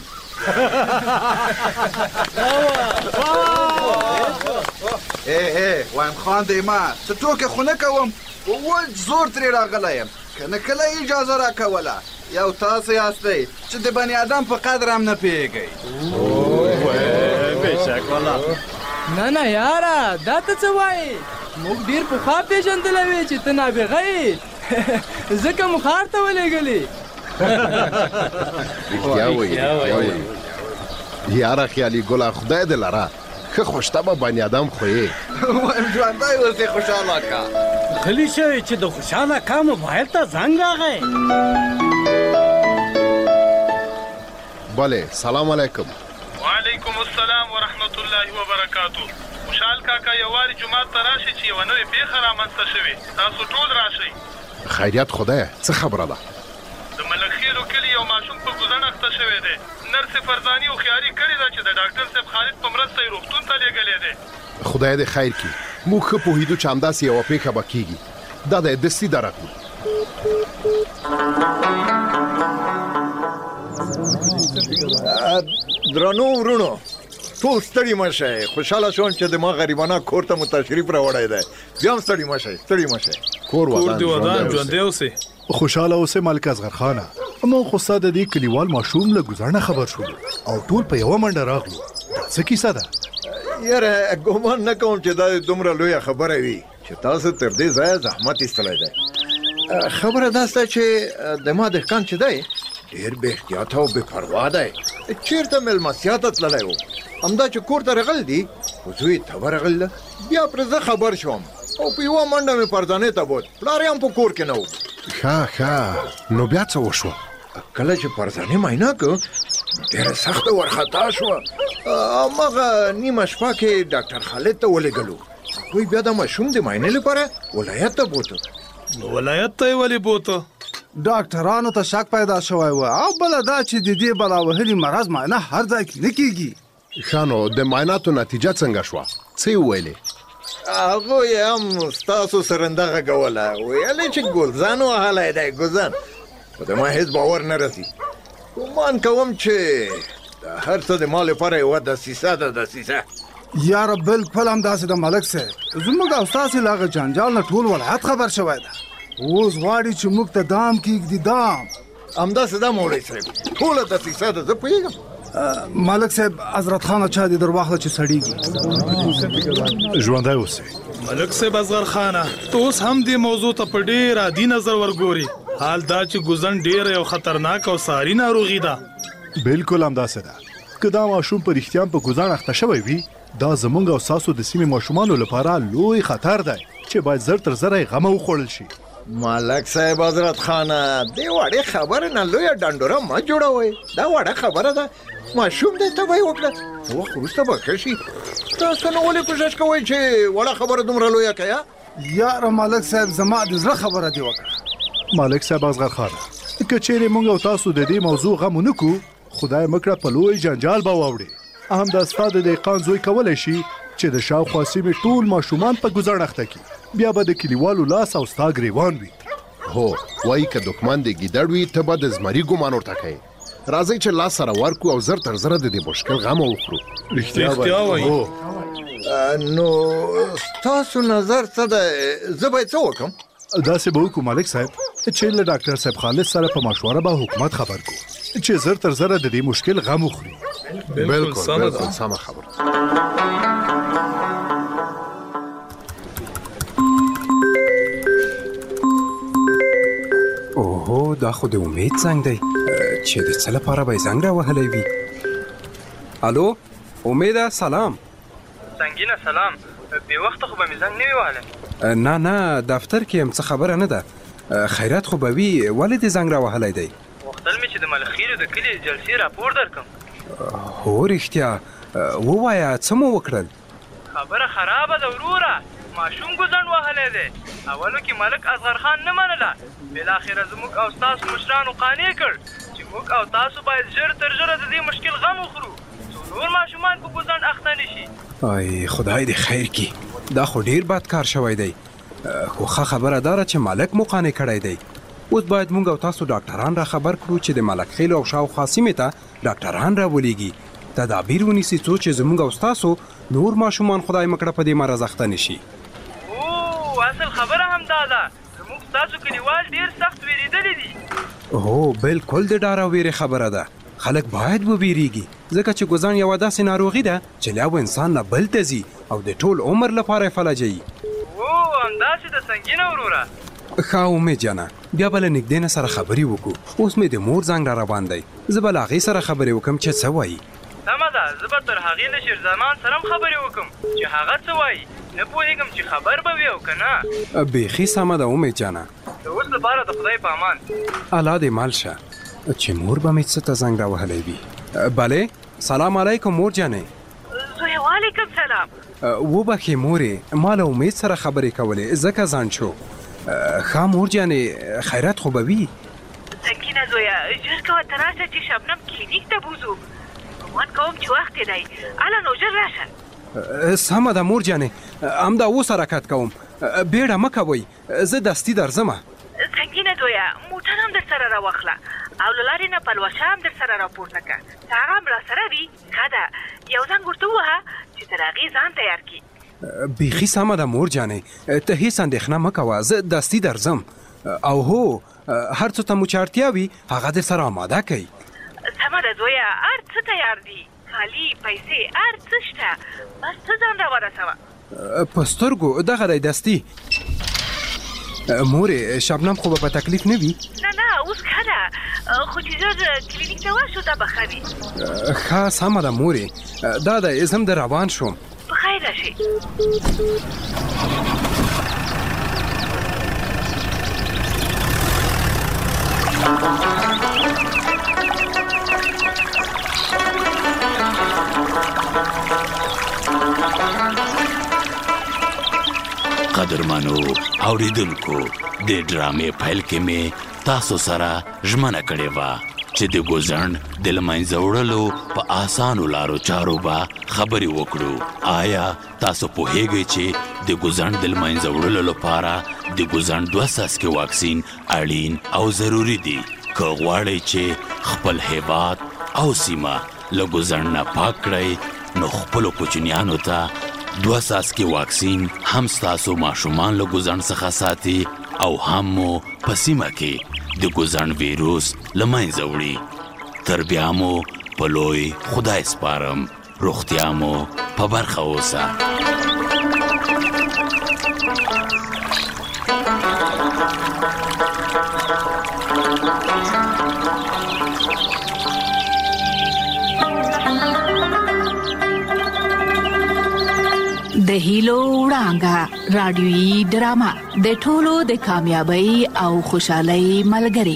ای ای وایم خان دی ما څه ټوکې خو نه کوم وج زور ترې راغلی یم که نه کله اجازه راکوله یو تاسو یاستئ چې د بني آدم په قدر هم نه پوهېږئ بېشک والله نه نه یاره دا ته څه وایې موږ ډېر پخوا پېژندلی وې چې ته نابغه یې ځکه مو ښار ته ولېږلې رښتیا وایي یاره خیالي ګله خدای دې لره ښه خوشطبعه بني آدم خو یې وایم ژوندی اوسې خوشحاله کا غلي شوې چې د خوشحاله کا موبایل ته زنګ راغی بله سلام علیکم وعلیکم السلام ورحمت الله وبرکاتو خوشحال کاکا یووارې جومات ته راشئ چې یوه نوې پېښه رامنځته شوې تاسو ټول راشئ خیریت خدایه څه خبره ده د ملکخیلو کلي یو ماشوم په ګوزڼ اخته شوی دی نرسې فرزاني هوښیاري کړې ده چې د ډاکټر صاحب خالد په مرسته یې روغتون ته لېږلی دی خدای دې خیر کړي موږ ښه پوهېدو چې همداسې یوه پېښه به کېږي دا دی دستي درغلو درنو ورونو ټول ستړي مه شئ خوشحاله شوم چې د ما غریبانه کور ته مو تشریف راوړی دی بیا هم ستړي مه شئ ستړي مه شئ کور دې ودان ژوندی اوسې خوشحاله اوسې ملک اصغر خانه موږ خو ستا د دې کلیوال ماشوم له ګوزڼه خبر شولو او ټول په یوه منډه راغلو دا څه کیسه ده یاره ګمان نه کوم چې دا دومره لویه خبره وي چې تاسو تر دې ځایه زحمت ایستلی دی خبره دا سته چې د ما دهقان چې دی ډېر بې احتیاطه او بې پروا دی چېرته مېلمستیا ته تللی و همدا چې کور ته رغل دي خو زوی ته ورغله بیا پرې زه خبر شوم او په یوه منډه مې پرزانې ته بوت پلار یې هم په کور کې نه و ښه ښه نو بیا څه وشوه کله چې پرزانې معاینه کړو ډېره سخته ورخطا شوه هماغه نیمه شپه کې ډاکټر خالد ته ولېږلو هغوی بیا د ماشوم د معاینې لپاره ولایت ته بوتو نو ولایت ته یې ولې بوته ډاکټرانو ته شک پیدا شوی و او بله دا چې د دې بلا وهلي مرض معاینه هر ځای کې نه کېږي ښه نو د معایناتو نتیجه څنګه شوه څه یې وویلې هغوی هم ستاسو سرنده غږوله ویل چې ګلزن وهلی دی ګلزن خو د ما هېڅ باور نه رسي ګمان کوم چې هر څه د ما لپاره یوه دسیسه ده دسیسه یاره بالکل همداسې د ملک صاحب زموږ او ستاسې له هغه جنجال نه ټول ولایت خبر شوی ده اوس غواړي چې موږ ته دام کېږدي دام همداسې ده مولوي صاحب ټوله دسیسه ده زه پوهېږم ملک صاحب حضرت خان چا دې در واخله چې سړیږي ژوندی اوسئ ملک صاحب اصغر خانه ته اوس هم دې موضوع ته په ډېر عادي نظر ورګوري حال دا چې ګوزن ډېره یو خطرناک او ساري ناروغي ده بالکل همداسې ده که دا ماشوم په رښتیا په ګوزن اخته شوی وي دا زمونږ او ستاسو د سیمې ماشومانو لپاره لوی خطر دی چې باید زر تر زره یې غمه وخوړل شي ملک صاحب حضرت خانه دې وړې خبرې نه لویه ډنډوره مه جوړوئ دا وړه خبره ده ماشوم دی ته به یې وکړه وخت وروسته به ښه شي تاسو نو ولې کوشش کوئ چې وړه خبره دومره لویه که یاره ملک صاحب زما د زړه خبره دې وکړه ملک صاحب اصغر خانه که چیرې موږ او تاسو د دې موضوع غم ونه کړو خدای مکړه په لوی جنجال به واوړي هم دا ستا د دهقان زوی کولی شي چې د شاوخوا سیمې ټول ماشومان په ګوزڼ اخته کړي بیا به د کلیوالو لاس او ستا ګریوان وي هو وایي که دښمن د ګیدړ وي ته به د زمري ګمان ورته کوې راځئ چې لاس سره ورکړو او زر تر زره د دې مشکل غمه وخورو رښتیا وایي نو ستاسو نظر څه دی زه باید څه وکړم داسې به وکړو ملک صاحب چې له ډاکټر صاحب خالد سره په مشوره به حکومت خبر کړو چې زر تر زره د دې مشکل غم وخوري بالکل بالکل سمه خبره اوهو دا خو د امید زنګ دی چې د څه لپاره به یې زنګ راوهلی وي الو امیده سلام سنګینه سلام بې وخته خو به مې زنګ نه وي وهلی نه نه دفتر کې یم څه خبره نه ده خیرات خو به وي ولې دې زنګ راوهلی دی غوښتل مې چې د ملخیلو د کلي جلسې راپور درکړم هو رښتیا ووایه څه مو وکړل خبره خرابه ده وروره ماشوم ګوزڼ وهلی دی اولو کې ملک اصغر خان نه منله بالاخره زموږ او ستاسو مشرانو قانع کړ چې موږ او تاسو باید ژر تر ژره د دې مشکل غم وخورو څو نور ماشومان په ګوزڼ اخته نه شي ای خدای دې خیر کړي دا خو ډیر بد کار شوی دی خو ښه خبره داره چې ملک مو قانع کړی دی اوس باید موږ او تاسو ډاکټران را خبر کړو چې د ملک خیل او شاوخوا سیمې ته ډاکټران راولېږي تدابیر ونیسي څو چې زموږ او ستاسو نور ماشومان خدای مکړه په دې مرض اخته نه شي او اصل خبره هم دا ده زموږ ستاسو کلیوال ډېر سخت ویرېدلي دي هو بالکل د ډار او ویرې خبره ده خلک باید وویریږي ځکه چې ګوزڼ یوه داسې ناروغي ده چې له یو انسان نه بل ته ځي او د ټول عمر لپاره یې فلجوي او همداسې د سنګینه وروره ښه امید جانه بیا به له نږدې نه سره خبرې وکړو اوس مې د مور زنګ را روان دی زه به له هغې سره خبرې وکړم چې څه وایي سمه ده زه به تر هغې له شیرزمان سره هم خبرې وکړم چې هغه څه وایي نه پوهېږم چې خبر به وي او که نه بیخي سمه ده امید جانه د اوس لپاره د خدای په امان الله دې مال شه چې مور به مې څه ته زنګ راوهلی وي بلې سلام علیکم مور جانې زوی وعلیکم سلام وبخې مورې ما له امید سره خبرې کولې ځکه ځان شو ښه مور جانې خیرات خو به وي سکینه زویه ژر کوه ته راشه چې شبنم کلینیک ته بوځو ګمان کوم چې وخت یې دی هله نو ژر راشه سمه ده مور جانې همدا اوس حرکت کوم بیړه مه کوئ زه دستي درځمه سنګینه زویه موټر هم در سره راواخله او له لارې نه پلوشه هم در سره راپورته کړه که هغه هم راسره وي ښه ده یو زنګ ورته ووهه چې تر هغې ځان تیار کړي بیخي سمه ده مور جانې ته هیڅ اندېښنه مه کوه زه دستي درځم او هو هر څه ته مو چې اړتیا وي هغه در سره آماده کوي سمه ده زویه هر څه تیار دي کالي پیسې هر څه شته بس ته ځان راورسوه په سترګو دغه دی دستي مورې شبنم خو به په تکلیف نه وي نه نه اوس ښه ده خو چې ژر کلینیک ته ورشو دا به ښه وي ښه سمه ده مورې دا دی زه هم د روان شوم په خیر راشئ قدرمنو اوریدونکو د ډرامې پیل کې مې تاسو سره ژمنه کړې وه چې د ګوزڼ د له منځه وړلو په اسانو لارو چارو به خبرې وکړو آیا تاسو پوهیږئ چې د ګوزڼ د له منځه وړلو لپاره د ګوزڼ دوه څاڅکي واکسین اړین او ضروري دي که غواړئ چې خپل هیواد او سیمه له ګوزڼ نه پاک کړئ نو خپلو کوچنیانو ته دوه څاڅکي واکسین هم ستاسو ماشومان له ګوزڼ څخه ساتي او هم مو په سیمه کې د ګوزڼ ویروس له منځه وړي. تر بیا مو په لوی خدای سپارم. روغتیا مو په برخه اوسه. د هیلو وړانګه رادیویي ډرامه د ټولو د کامیابی او خوشحالۍ ملګری.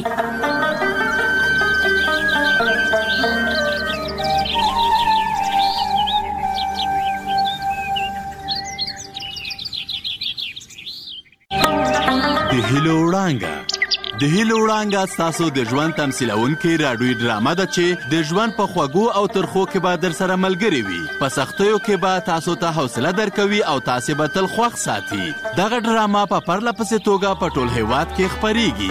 د هیلو وړانګه د هیلو وړانګه ستاسو د ژوند تمثیلونکې راډیویي ډرامه ده چې د ژوند په خوږو او ترخو کې به در سره ملګرې وي. په سختیو کې به تاسو ته حوصله درکوي او تاسې به تل خوښ ساتي. دغه ډرامه په پرله پسې توګه په ټول هیواد کې خپریږي.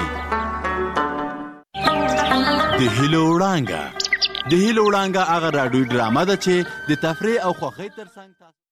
د هیلو وړانګه د هیلو وړانګه هغه راډیویي ډرامه ده چې د تفریح او خوښۍ ترڅنګ